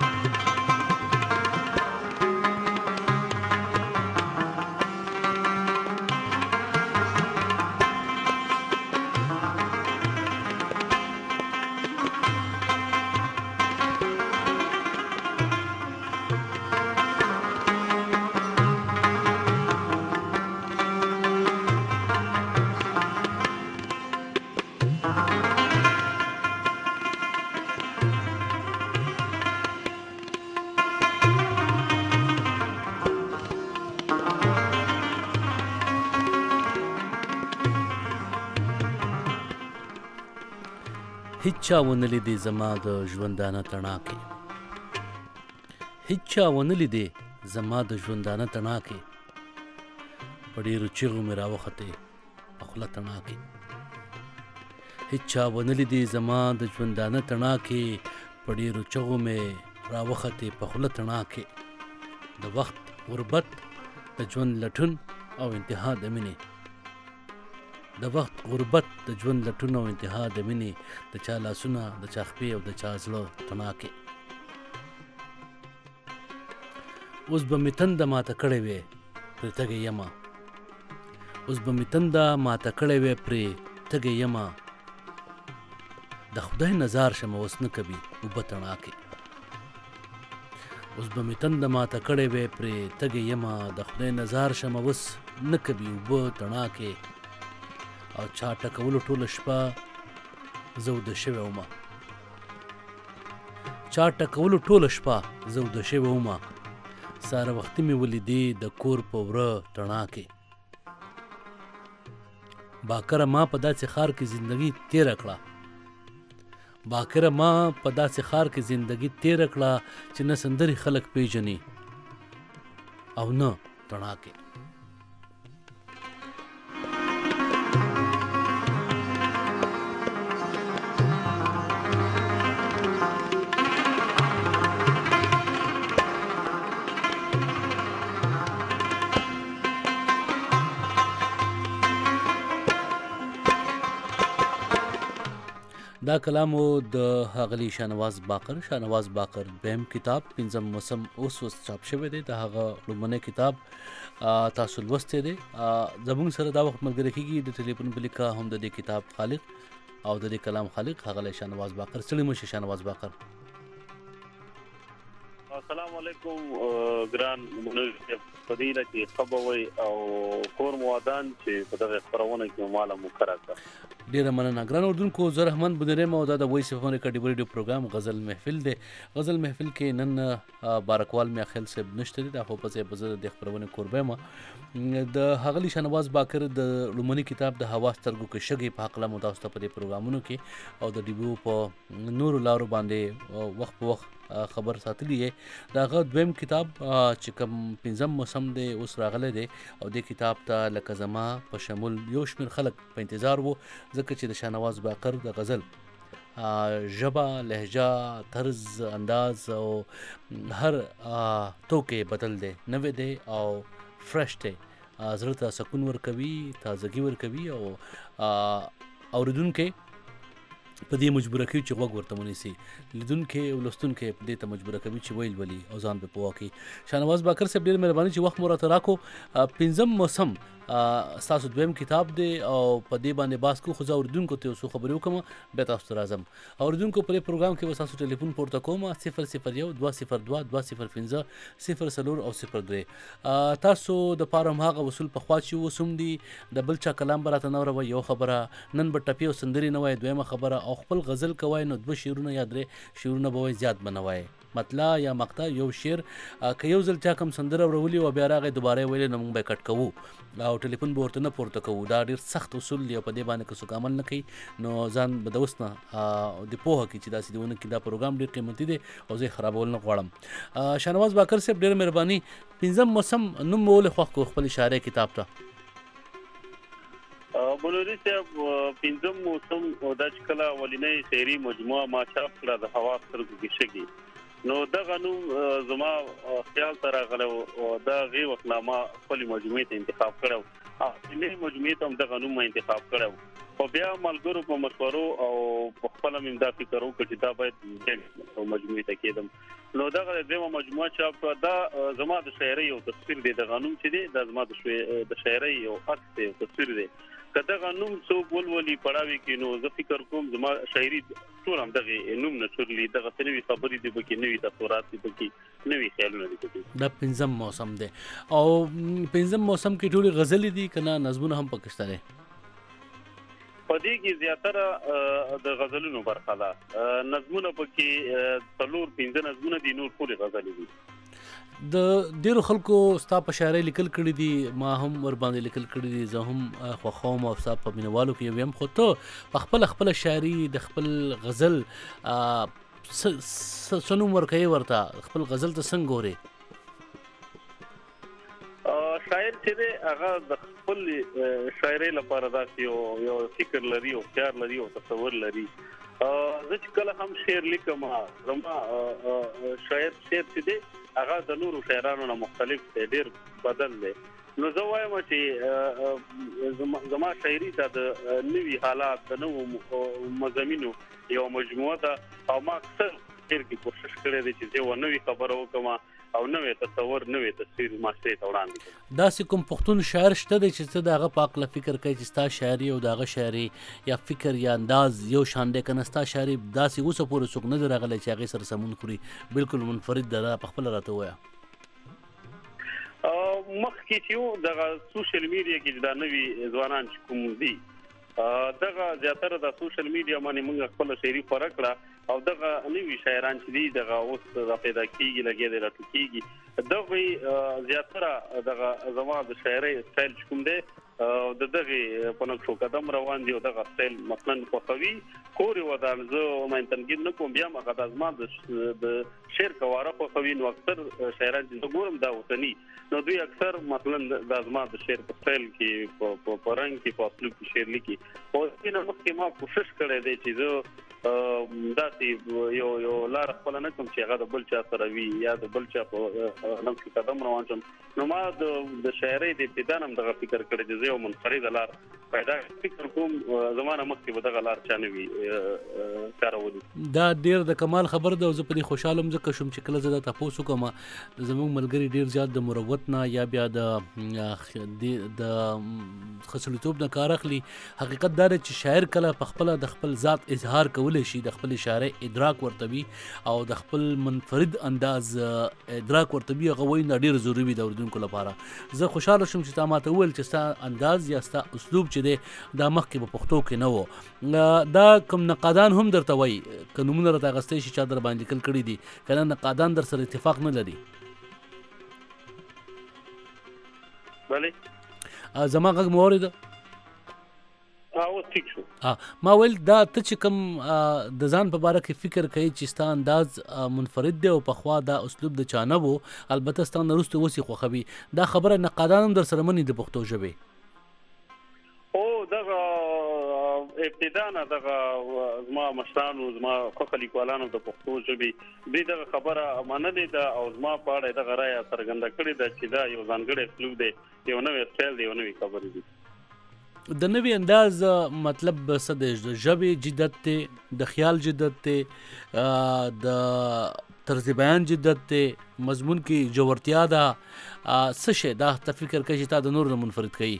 هیچا ونه لیدې زما د ژوندانه تڼاکې، هیچا ونه لیدې زما د ژوندانه تڼاکې، په ډېرو چیغو مې راوختې په خوله تڼاکې. هیچا ونه لیدې زما د ژوندانه تڼاکې، په ډېرو چیغو مې راوختې په خوله تڼاکې. د وخت غربت د ژوند لټون او انتها د مینې، د وخت غربت د ژوند لټون او انتها د مینې، د چا لاسونه د چا خپې او د چا زړه تڼاکې. اوس به مې تنده ماته کړې وې پرې تږې یمه، اوس به مې تنده ماته کړې وې پرې تږې یمه، د خدای نظار شمه اوس نه کوي اوبه تڼاکې. اوس به مې تنده ماته کړې وې پرې تږې یمه، د خدای نظار شمه اوس نه کوي اوبه تڼاکې. او چا ټکولو ټوله شپه زه اوده شوې ومه، چا ټکولو ټوله شپه زه اوده شوې ومه، ساره وختي مې ولیدې د کور په وره تڼاکې. باکره ما په داسې ښار کې زندګي تېره کړه، باکره ما په داسې ښار کې زندګي تېره کړه چې نه سندرې خلک پیژني او نه تڼاکې. دا کلامو د ښاغلي شاهنواز باقر، شاهنواز باقر دویم کتاب پنځم موسم اوس چاپ شوی دی. د هغه لومړنی کتاب تاسو لوستی دی. زموږ سره دا وخت ملګری کېږي د ټلیفون په لیکه هم د دې کتاب خالق او د دې کلام خالق ښاغلی شاهنواز باقر. ستړي مه شئ شاهنواز باقر. السلام علیکم ګران منیر صاحب، په دې نه چې ښه به وئ او کور مو ودان چې په دغه خپرونه کې مو ماله مقرر کړه. ډیره مننه ګران اردوونکو. زه رحمان بنیرم او دا د وایس اف امریکا ډیبل ریډیو پروګرام غزل محفل دی. غزل محفل کې نن بارکوال میاخیل صاحب نشته دی، دا خو په ځای به زه د خپرونې کوربه یم. د ښاغلي شاهنواز باقر د لومړني کتاب د هوا سترګو کې شګې په هکله مو تاسو ته په دې پروګرامونو کې او د ډیبو په نورو لارو باندې وخت په وخت خبر ساتلی یې. د هغه دویم کتاب چې کوم پنځم موسم دی اوس راغلی دی او دې کتاب ته لکه زما په شمول یو شمېر خلک په انتظار وو، ځکه چې د شاهنواز باقر د غزل ژبه، لهجه، طرز، انداز او هر توکی بدل دی، نوی دی او فرش دی، زړه ته سکون ورکوي، تازګي ورکوي او اوریدونکی په دې مجبوره کوي چې غوږ ورته ونیسي، لیدونکی او لوستونکی په دې ته مجبوره کوي چې ویل ولي او ځان پرې پوه کړي. شاهنواز باقر صاحب ډېر مهرباني چې وخت مو راته راکړو. پنځم موسم ستاسو دویم کتاب دی او په دې باندې بحث کوو، خو زه اورېدونکو ته یو څو خبرې وکړم بیا تاسو ته راځم. اورېدونکو په دې پروګرام کې به ستاسو ټلیفون پورته کوم 001-202-205-04 او 03. تاسو د پاره هماغه اصول پخوا چې اوس هم دي، د بل چا کلام به راته نه اوروئ، یو خبره، نن به ټپې او سندرې نه وایي، دویمه خبره، او خپل غزل کوئ نو 2 شعرونه یا 3 شعرونه به وایي، زیات به نه وایي. مطلع یا مقطع یو شعر که یو ځل چا کوم سندره اورولي او بیا راغی دوباره ویلی نو موږ به یې کټ کوو او ټلیفون به ورته نه پورته کوو. دا ډېر سخت اصول دی او په دې باندې که څوک عمل نه کوي نو ځان به د اوس نه د پوهه کړي چې داسې دې ونه کړي. دا پروګرام ډېر قیمتي دی او زه یې خرابول نه غواړم. شاهنواز باقر صاحب ډېر مهرباني. پنځم موسم نوم مو ولې خوښ کړو خپل اشاره کتاب ته؟ منیر صاحب پنځم موسم دا چې کله اولنۍ شعري مجموعه ما چاپ کړه د هوا سترګو کې شګې، نو دغه نوم زما خیال ته راغلی او دا هغې وخت نه ما خپلې مجموعې ته انتخاب کړی و، خپلې مجموعې ته هم دغه نوم ما انتخاب کړی و. او بیا ملګرو په مشورو او په خپل امدا فکر وکړ چې دا باید مجموعه ته کېدم نو دا غوښمه مجموعه چې دا زما د شاعرۍ او تصویر دی د قانون چې دی دا زما د شاعرۍ او عکس دی تصویر دی کله غنوم څوک ولولي پړاوي کې نو زه فکر کوم زما شاعري ټول هم دغه نوم نشورلي دغه نوې خبرې دی بګي نوې تفسیرات دي بګي نوې خیالونه دي بګي دا پنځم موسم دی او پنځم موسم کې ټول غزلې دي کنه نظمونه هم پکشته دي پدې کې زیاتره د غزلونو برخه ده نظمونه پکې څلور پنځه نظمونه دي نور ټول غزلې دي د ډیرو خلکو ستا په شاعرۍ لیکل کړي دي ما هم ور باندې لیکل کړي دي زه هم خوښوم او ستا په مینوالو کې یم خو ته په خپل شاعري د خپل غزل سنوم ورکوي ورته خپل غزل ته څنګه ګوري شاعر چې دی هغه د خپل شاعرۍ لپاره داسې یو فکر لري او خیال لري او تصور لري زه چې کله هم شعر لیکم زما شاعر چې دی هغه د نورو شاعرانو نه مختلف دی ډېر بدل دی نو زه وایم چې زما شاعري ته د نوي حالات د نوو مضامینو یو مجموعه ده او ما اکثر شعر کې کوشش کړې ده چې یو نوې خبره وکم او نوې تصور نوې تصویر ماسته ته وړاندې کړم دا سې کوم پښتون شاعر شته دی چې ته دغه پاکله فکر کوي چې ستا شاعري او دغه شاعري یا فکر یا انداز یو شان دی کنه ستا شاعري داسې اوسه پورې څوک نه راغلی چې هغه سره سمون خوري بالکل منفرد ده په خپل راته وایا مخکې چې دغه سوشل میډیا کې دا نوې ځوانان چې کوم دي دغه زیاتره د سوشل میډیا باندې موږ خپل شاعري فرق کړه او دغه نوې شاعران چې دي دغه اوس د پیدا کیږي لګي د راټوکیږي دغه زیاتره دغه زما د شاعرۍ سټایل کوم دی دغه په نقشو قدم روان دي او دغه سټایل مثلا په خوي کوري ودان زه ما تنقید نکوم بیا ما د ازما د شعر کواره په خوي نو اکثر شاعران چې ګورم دا وطني نو دوی اکثر مثلا د ازما د شعر په سټایل کې په رنگ کې په اسلوب کې شعر لیکي او څنګه مخکې ما کوشش کړې دي چې زه داسې یو لار خپل نه کوم چې هغه د بل چا سره وي یا د بل چا په نقش قدم روان شم نو ما د شاعرۍ د ابتدانم دغه فکر کړی چې یو منفرد لار پیدا فکر کوم زمانه مخکې به دغه لار چانه وي کارولي دا ډیر د کمال خبر ده او زه په دې خوشاله م ځکه شوم چې کله زه د تاسو کوم زموږ ملګری ډیر زیات د مروت نه یا بیا د خصلتوب نه کار اخلي حقیقت دا چې شاعر کله په خپل د خپل ذات اظهار کولای شي د خپل اشاره ادراک ورتوي او د خپل منفرد انداز ادراک ورتوي هغه وای نه ډیر ضروري دی اوردونکو لپاره زه خوشاله شوم چې تا ماته وویل چې ستا انداز یا ستا اسلوب چې دی دا مخکې په پښتو کې نه و دا کوم نقادان هم درته وایي که نومونه راته اخیستی شي چا در باندې لیکل کړي دي که نه نقادان در سره اتفاق نه لري بله زما غږ مو اورېده اوس ټیک شو ما ویل دا ته چې کوم د ځان په باره کې فکر کوي چې ستا انداز منفرد دی او پخوا دا اسلوب د چا نه و البته ستا نه وروسته اوس یې خوښوي دا خبره نقادان هم در سره مني د پښتو ژبې او دغه ابتدا نه دغه زما مشرانو زما خوښ لیکوالانو د پښتو ژبې دوی دغه خبره منلې ده او زما په اړه دغه رایه څرګنده کړې ده چې دا یو ځانګړی اسلوب دی یو نوی سټایل دی یو نوی خبرې دي د نوی انداز مطلب څه دی د ژبې جدت دی د خیال جدت دی د طرز بیان جدت دی مضمون کې جوړتیا ده څه شی دا ته فکر کوي چې تا د نور نه منفرد کوي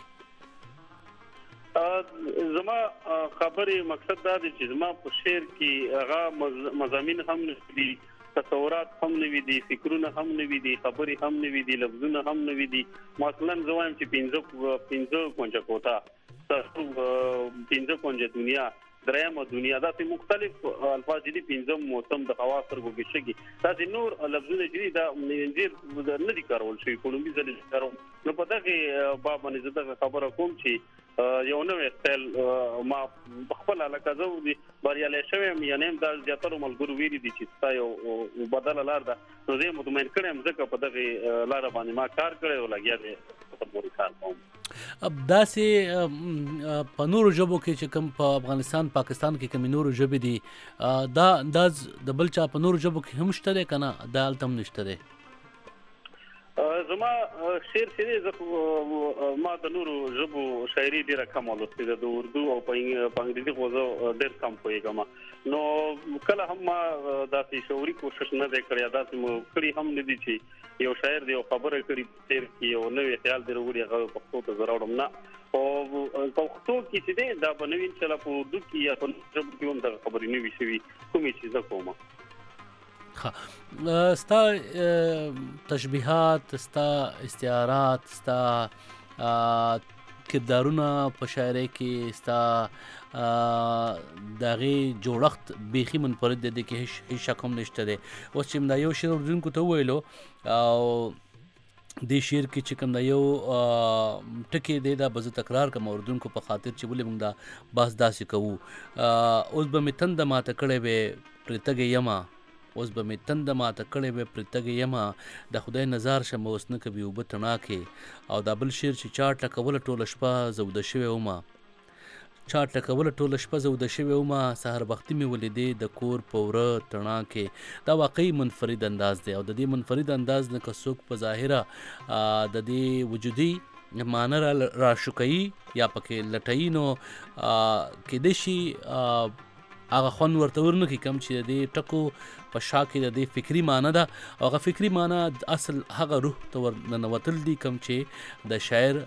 زما خبرې مقصد دا دی چې زما په شعر کې هغه مضامین هم نشي تصورات هم نوي دي فکرونه هم نوي دي خبرې هم نوي دي لفظونه هم نوي دي مثلا زه وایم چې 15 کونجه کوتا پنځه کونجه دنیا درېمه دنیا دا په مختلف الفاظ دي پنځم موسم د هوا سرګو کې شګي دا نور لفظونه دي دا انجیر نه دي کارول شي کومبي ځل کارو نو په دغه باب باندې زه خبره کوم چې یو نوې سټایل ما خپل علاقه زو دي بریالي شوم یعنی دا زیاتره ملګرو ویلي دي چې تا یو بدل لار ده نو زه مطمئن کړم ځکه په دغه لار باندې ما کار کړی او لګیا دي په موري کار کوم اب داسې په نورو ژبو کې چې کوم په افغانستان پاکستان کې کوم نورو ژبې دي دا انداز د بل چا په نورو ژبو کې هم شته دی که نه دا هلته هم نشته دی زما شعر چې ما د نورو ژبو شاعري ډیره کم ولوستې ده، د اردو او په انګریزي خو زه ډیر کم پوهېږم. نو کله هم ما داسې شعوري کوشش نه دی کړی، داسې مو کړي هم نه دي چې یو شاعر دی یو خبره کړي په شعر کې یو نوی خیال دی راوړي هغه پښتو ته زه راوړم نه. او پښتو کې چې دی دا به نوي انشاءالله په اردو کې یا په نورو ژبو کې هم دغه خبرې نوي شوي کومې چې زه کوم. ستا تشبیهات، ستا استعارات، ستا کردارونه په شاعرۍ کې، ستا د هغې جوړښت بیخي منفرد دی، کې هیڅ شک هم نشته دی. اوس چې دا یو شعر اورېدونکو ته وویلو او دې شعر کې چې کوم دا یو ټکی دی دا به زه تکرار کړم اورېدونکو په خاطر چې ولې موږ دا بحث داسې کوو. اوس به مې تنده ماته کړې وې پرې تږې یمه، اوس به مې تنده ماته کړې وې پرې تږې یمه، د خدای نظار شم اوس نه کوي اوبه تڼاکې. او دا بل شعر چې چا ټکوله ټوله شپه زوده شوې ومه، چا ټکوله ټوله شپه زوده شوې ومه، سحر وختي مې ولیدې د کور په وره تڼاکې. دا واقعي منفرد انداز دی او د دې منفرد انداز نه که څوک په ظاهره د دې وجودي معنی را شوکوي یا پکې لټوي نو کیدای شي هغه خوند ورته ورنه کړي کوم چې د دې ټکو په شا کې د دې فکري معنی ده او هغه فکري معنی اصل هغه روح ته ورننوتل دي کوم چې د شاعر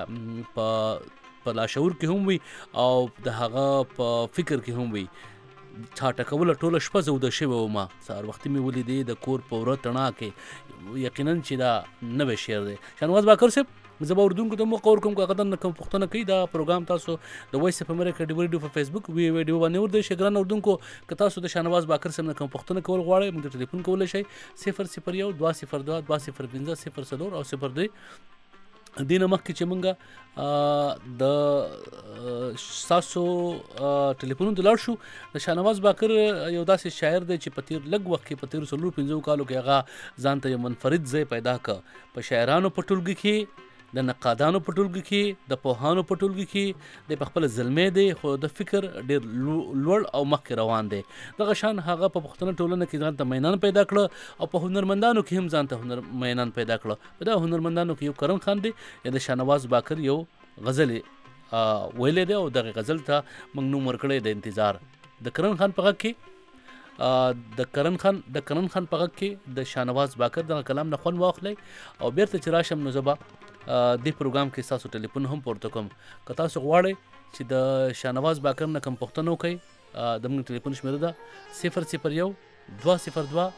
په لاشعور کې هم وي او د هغه په فکر کې هم وي. چا ټکوله ټوله شپه زوده شوې ومه، سهار وختي مې ولیدې د کور په وره تڼاکې. یقینا چې دا نوی شعر دی. شاهنواز باقر صاحب زه به اردوونکو ته موقع ورکوم که هغه دننه کوم پوښتنه کوي. دا پروګرام تاسو د وایس اف امریکا ډیو ریډیو په فیسبوک ویډیو باندې ور دی شي. ګران اردوونکو که تاسو د شاهنواز باقر صاحب نه کوم پوښتنه کول غواړئ موږ ته ټلیفون کولی شئ 001 202 205 0 او 02. دې نه مخکې چې موږ د ستاسو ټلیفونونو ته لاړ شو، د شاهنواز باقر یو داسې شاعر دی چې په تیر لږ وخت کې په تیرو 4-5 کالو کې هغه ځان ته یو منفرد ځای پیدا کړ په شاعرانو په ټولګي کې، د نقادانو په ټولګي کې، د پوهانو په ټولګي کې. د پخپله زلمی دی خو د فکر ډېر لوړ او مخکې روان دی. دغه شان هغه په پښتنه ټولنه کې ځان ته مینان پیدا کړه او په هنرمندانو کې هم ځان ته مینان پیدا کړه. په دا هنرمندانو کې یو کرن خان دی یا د شاهنواز باقر یو غزل ویلی دی او دغه غزل ته موږ نوم ورکړی د انتظار. د کرن خان په غږ کې د کرن خان په غږ کې د شاهنواز باقر دغه کلام نه خوند واخلئ او بیرته چې راشم نو زه به دې پروګرام کې ستاسو ټلیفون هم پورته کوم. که تاسو غواړئ چې د شاهنواز باقر نه کوم پوښتنه وکړئ د موږ ټلیفون شمېره ده 001 202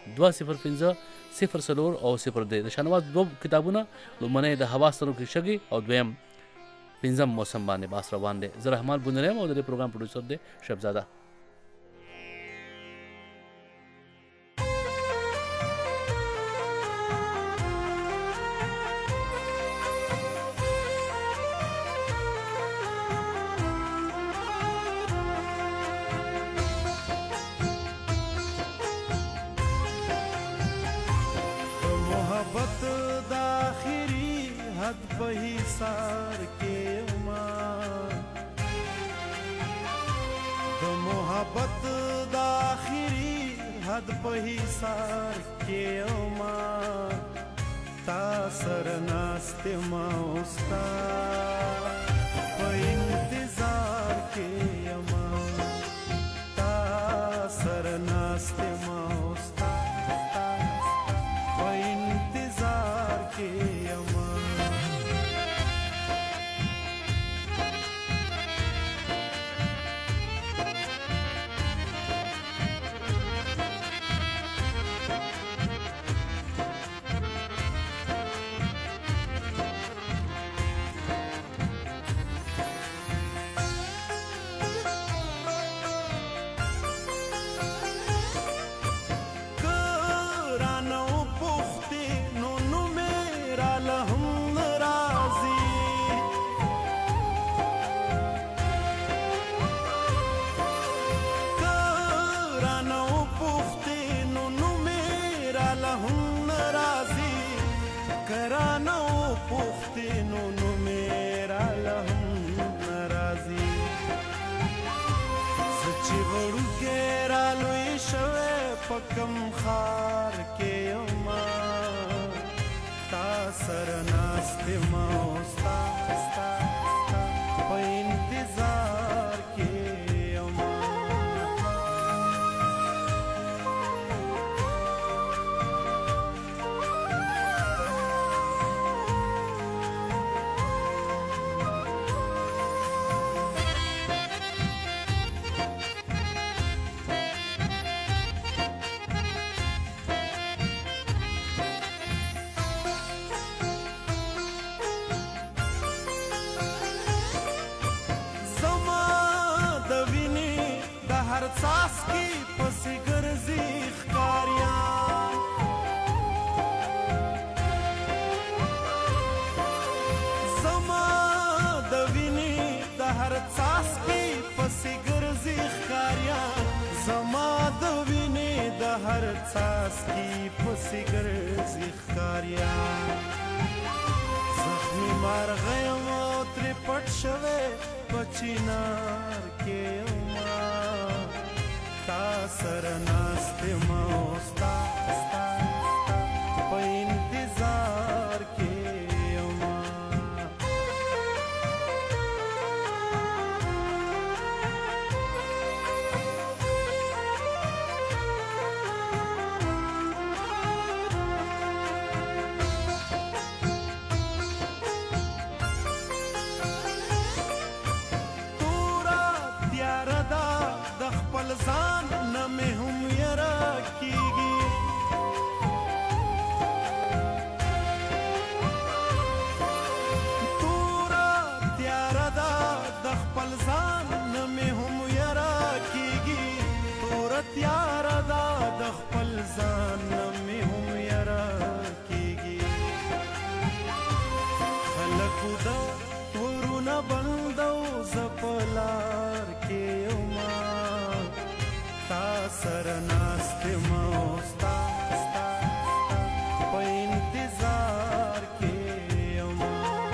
205 0 او 02. د شاهنواز 2 کتابونه، لومړنی د هوا سترګو کې شګې او دویم 5 موسم باندې باس روان دی. زه رحمان بونری یم او د دې پروګرام پروډوسر دی شبزاده. پکم خار کې یما تا څاڅکي پسې ګرځي ښکاریان زما د وینې د هر څاڅکي پسې ګرځي ښکاریان زما د وینې د هر څاڅکي پسې ګرځي ښکاریان زخمي مرغه یم او ترې پټ شوی په چینار کې یمه تا سره ناست یم او ستا په انتظار کې یمه ځان نه مې هم یره کېږي توره تیاره ده د خپل ځان نه مې هم یره کېږي توره تیاره ده د خپل ځان نه مې هم یره کېږي خلکو د ورونه بندو زه په لار کې یمه تا سره ناست یم او ستا په انتظار کې یم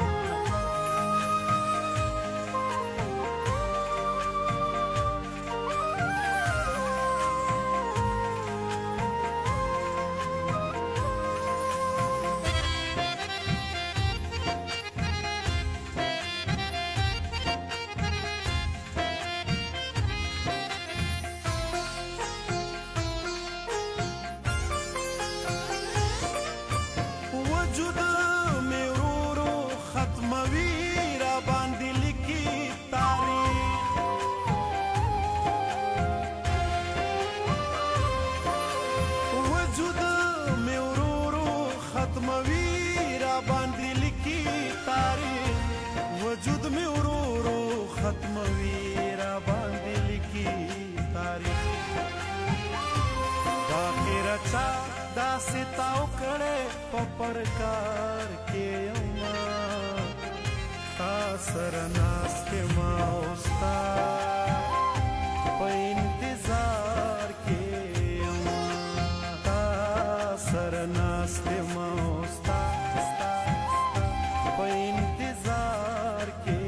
وجود می ورورو ختموي را باندې لیکي تاریخ باخره چا داسې تاو کړې په پرکار کې یمه تا سره ناست یم او ستا په انتظار کې یمه تا سره ناست یم او ستا په انتظار کې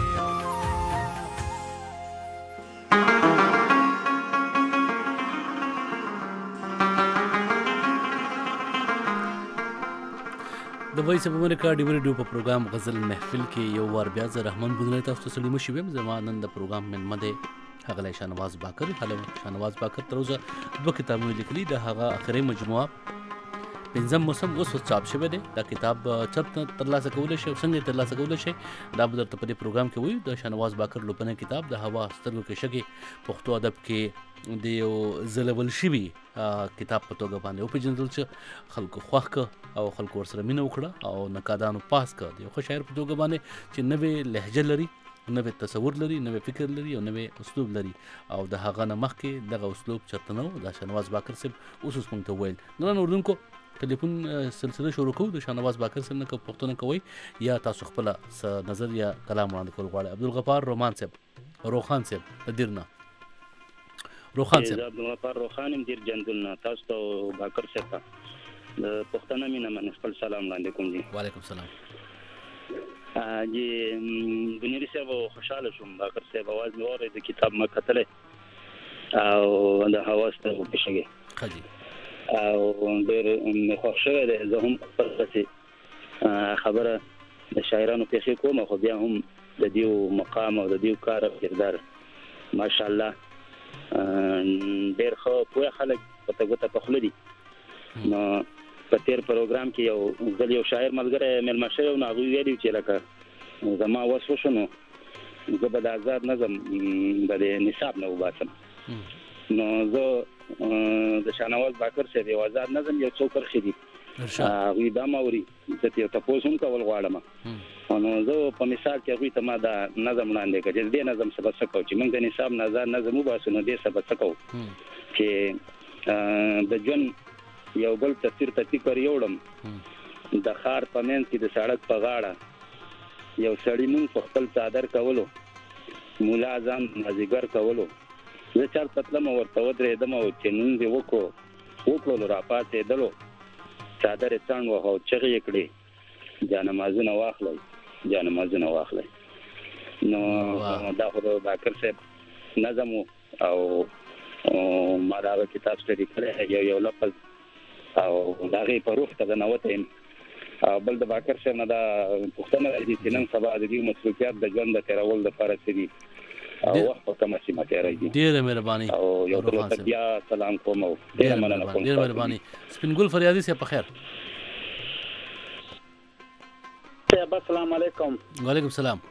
د وایس اف امریکا ډیو ریډیو په پروګرام غزل محفل کې یو وار بیا زه رحمان بودنی تاسو ته سلیم شوم زما نن د پروګرام من مده هغه شانواز باکر شانواز باکر تر اوسه دوه کتابونه لیکلي د هغه اخري مجموعه پنځم موسم اوس چاپ شوی دی دا کتاب چرته ترلاسه کولای شي او څنګه ترلاسه کولای شي دا به درته په دې پروګرام کې وایو د شانواز باکر لوپنه کتاب د هوا سترګو کې شګي پښتو ادب کې د یو زلول شوی کتاب په توګه باندې او پیژندل چې خلکو خوښ او خلکو ورسره مینه وکړه او نقادانو پاس کړ د یو ښه شاعر په توګه باندې چې نوې لهجه لري نوې تصور لري نوې فکر لري او نوې اسلوب لري او د هغه نه مخکې دغه اسلوب چرته نه و د شانواز باکر صاحب اوس موږ ته ویل نن اردوونکو ټلیفون سلسله شروع کوو د شانواز باکر صاحب نه پوښتنه کوي یا تاسو خپل نظر یا کلام وړاندې کول غواړئ عبدالغفار رومان صاحب روخان صاحب تدیرنا روخان صاحب عبدالغفار روخان مدیر جندلنا تاسو ته باکر صاحب پښتنه مینه من خپل سلام وړاندې کوم دي وعلیکم السلام جی بنيري صاحب خوشاله شوم باکر صاحب आवाज مې اورید کتاب ما کتله او د حواس ته وښیږي خاجي او ډېر خوښ شوی دی زه هم خپل خبره د شاعرانو پیښې کوم خو بیا هم د دیو مقام او د دیو کار کردار ماشاءالله ډېر ښه پوهه خلک پته ګوته په خوله دي نو په تیر پروګرام کې یو ځل یو شاعر ملګری مېلمه شوی نو هغوی ویلي چې لکه زما وس وشو نو زه به د آزاد نظم به د نصاب نه وباسم نو زه د شانواز باکر صاحب یو آزاد نظم یو څو کرښې دي هغوی دا موري زه یو تاسو هم کول غواړم نو زه په مثال کې هغوی ته ما دا نظم وړاندې کړ چې دې نظم څه څه کوو چې موږ د نصاب نظم وباسو نو دې څه څه کوو چې د ژوند یو بل تصویر ته فکر یوړم د ښار په منځ کې د سړک په غاړه یو سړی مونږ په خپل څادر کولو مولا ځان مازدیګر کولو زه چېرته تلم ورته ودرېدم او چې مونځ یې وکړلو راپاڅېدلو څادر یې څنډ وهه او چغې یې کړې جانمازونه واخلئ نو دا خو د باکر صاحب نظم او ما دا کتاب سټډي کړی یو لفظ او د هغې په روح ته د نوته یم او بل د باکر صاحب نه دا پوښتنه راځي چې نن سبا د دې مصروفیات د ژوند د تېرول دپاره څه دي او وخت په کومه سیمه تېروي. ډېره مهرباني او یو بل ته بیا سلام کوم او ډېره مننه کوم. ډېره مهرباني. سپین ګل فریادي صاحب په خیر. السلام علیکم. وعلیکم السلام.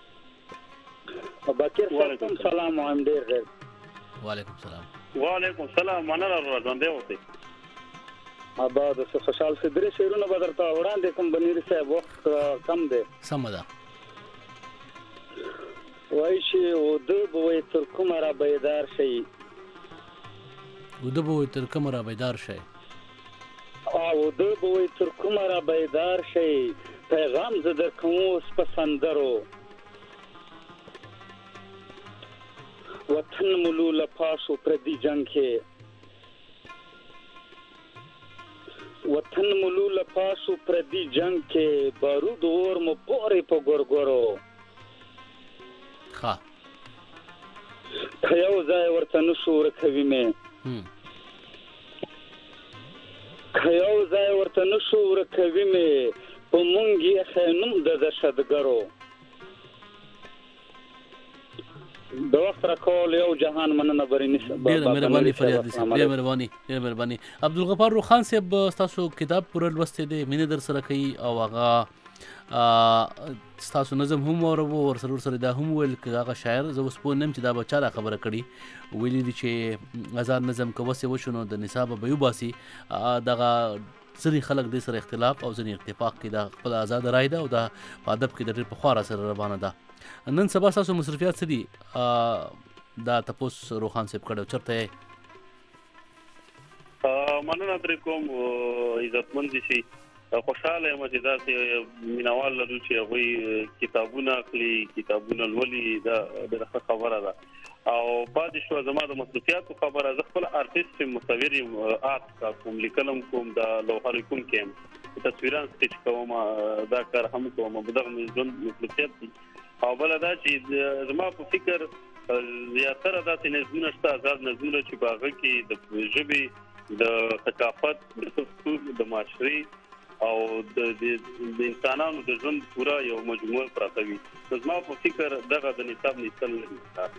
باکر صاحب سلام هم ډېر ډېر. وعلیکم السلام. وعلیکم السلام. مننه راځوندې اوسئ. آباد اوسه خوشحال سي. درې شعرونه به درته وړاندې کوم بنیر صاحب وخت کم دی. سمه ده. وایي چې اوده به وایي تر کومه را بیدار شئ. اوده به وایي تر کومه را بیدار شئ. اوده به وایي تر کومه را بیدار شئ. پیغام زه درکوم اوس په سندرو. وطن ملو لپاشو پردي جنگ کې وطن ملو لپاشو پردي جنگ کې بارود اور مو پورې په ګورګورو. ښه که یو ځای ورته نشو ورکوي مې که یو ځای ورته نشو ورکوي مې په مونږ یې خینوم د دهشتګرو. د وخت راکول یو جهان مننه برینی. ډېره مهرباني فریادي صاحب. ډېره مهرباني. عبدالغفار روخان صاحب ستاسو کتاب پوره لوستی دی مینه در سره کوي او هغه ستاسو نظم هم واورو ورسره دا هم ویل که هغه شاعر زه اوس پوه نه یم چې دا به چا دا خبره کړي ویلي دي چې آزاد نظم که وسې وشو نو د نصابه به وباسي. دغه ځینې خلک دې سره اختلاف او ځینې اتفاق کې دا خپل آزاده رای ده او دا په ادب کې د ډېر پخوا را سره روانه ده. نن سبا ستاسو مصروفیات څه دي دا تپوس روخان صاحب کړی چېرته یې؟ مننه ترې کوم عزتمند دي شي. خوشحاله یم چې داسې مینوال لرو چې هغوی کتابونه اخلي کتابونه لولي دا ډېره ښه خبره ده. او پاتې شوه زما د مصروفیاتو خبره زه خپل آرټسټ یم مصور یم آرټ کوم لیکلم کوم د لوحه لیکونکی یم تصویران سکیچ کوم دا کار هم کوم دغه مې ژوند مصروفیت دي. او بله دا چې زما په فکر زیاتره داسې نظمونه شته آزاد نظمونه چې په هغه کې د ژبې د ثقافت د کلتور د معاشري او د انسانانو د ژوند پوره یو مجموعه پراته وي. زما په فکر دغه د نصاب نیستل نه.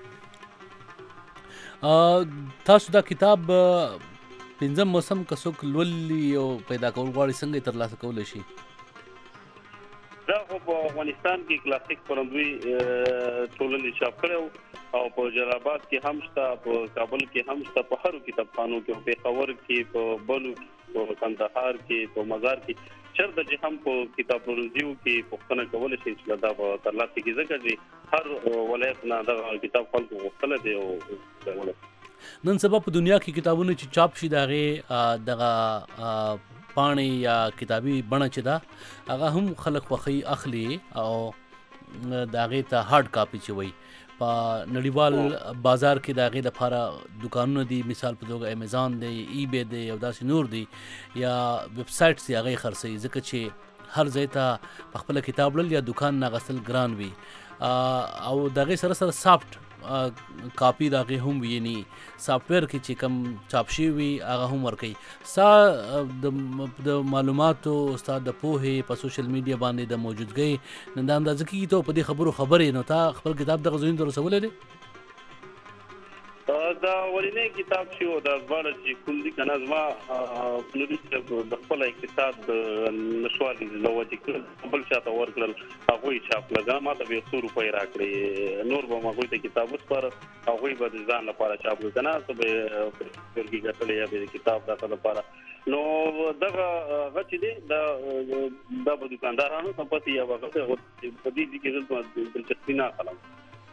تاسو دا کتاب پنځم موسم که څوک لولي او پیدا کول غواړي څنګه یې ترلاسه کولی شي؟ دا خو په افغانستان کې کلاسیک خپرندوی ټولنې چاپ کړی او په جلال آباد کې هم شته په کابل کې هم شته په هرو کتابخانو کې په پېښور کې په بلو په کندهار کې په مزار کې چېرته چې هم په کتاب پلورنځیو کې پوښتنه کولی شي چې دا به ترلاسه کړي ځکه چې هر ولایت نه دغه کتاب خلکو غوښتلی دی او نن سبا په دنیا کې کتابونه چې چاپ شي د هغې دغه پاڼې یا کتابي بڼه چې ده هغه هم خلک خوښوي اخلي او د هغې ته هارډ کاپي چې وایي په نړیوال بازار کې د هغې دپاره دوکانونه دي مثال په توګه امیزان دی ای بی دی او داسې نور دي یا ویب سایټس دي هغې خرڅوي ځکه چې هر ځای ته په خپله کتاب وړل یا دوکان نه اخیستل ګران وي او د هغې سره سره سافټ کاپی د هغې هم وي یعنې سافټویر کې چې کوم چاپ شوي وي هغه هم ورکوي. ستا د معلوماتو ستا د پوهې په سوشل میډیا باندې د موجودګۍ نه د اندازه کېږي ته په دې خبرو خبرې نو تا خپل کتاب دغه ځایونو ته رسولی دی؟ دا ولینې کتاب چې دا ځوړ چې کوم دي کنه زما نورې د خپل اقتصاد نشوالي لوځي کړل بل چاته ورکړل هغه چاپ لګا ما ته 100 روپۍ راکړي نور به ما کوئی ته کتاب وس پر هغه به ځان لپاره چاپ کنه ته به ورګي ګټلې یا به کتاب دا لپاره نو دغه غچ دي دا د دکاندارانو په پتی یا وخت په دې کې د دلچسپي نه خلم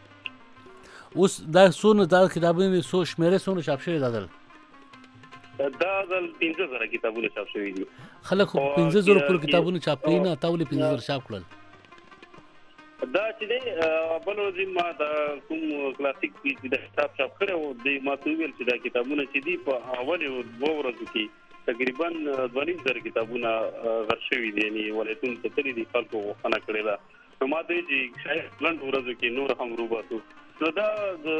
اوس دا سونه دا کتابونه سو شمیره سونه چاپ شوی دادل دا ځل 15000 کتابونه چاپ شوی دي خلک 15000 پر کتابونه چاپ کړي نه تاولې 15000 چاپ کړل دا چې دی بل ورځ ما دا کوم کلاسیک کې د کتاب چاپ کړو د ما ته ویل چې دا کتابونه چې دي په اول دوه ورځو کې تقریبا 2000 کتابونه غرشوي دي یعنی ولایتون ته تللی دي خلکو غوښتنه کړې ده نو ما ته چې شاید لند ورځو کې نور هم روباسو نو دا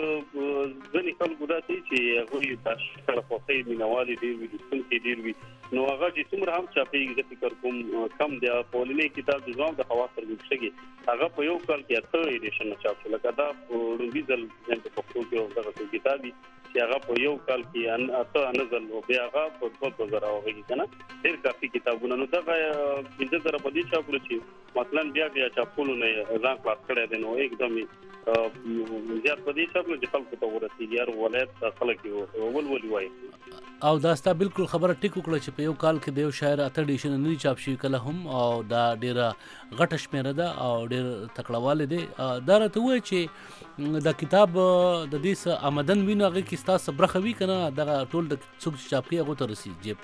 ځنې خلکو دا چې هغوی تاسو سره خوښۍ مینوالي ډېر وي دوستونکي ډېر وي نو هغه چې څومره هم چاپېږي زه فکر کوم کم دی په ولینې کتاب د ځوان د حوا سرګوشګي هغه په یو کال کې 8 ایډیشن چاپ شو لکه دا لومبي ځل په پښتو کې دغه کتابي چې هغه په یو کال کې 8 نزل او بیا هغه په 2000 راوږي کنه ډېر کافي کتابونه نو دغه 15000 په دې چاپ کړو چې مثلا بیا چاپولو نه ځان خلاص کړی دی نو एकदम زیات په دې چاپ چې خلکو ته ورسېږي هر ولایت خلک ولولي وایي او دا ستا بالکل خبره ټیک وکړه چې په یو کال کې د یو شاعر 8 ایډیشن نه چاپ شي کله هم او دا ډیره غټه شمیره ده او ډیر تکړهواله دي دا راته وایي چې دا کتاب د دې آمدن وینو هغه کې ستاسو برخه وی کنه دا ټول د څوک چاپ کې هغه ته رسي جیب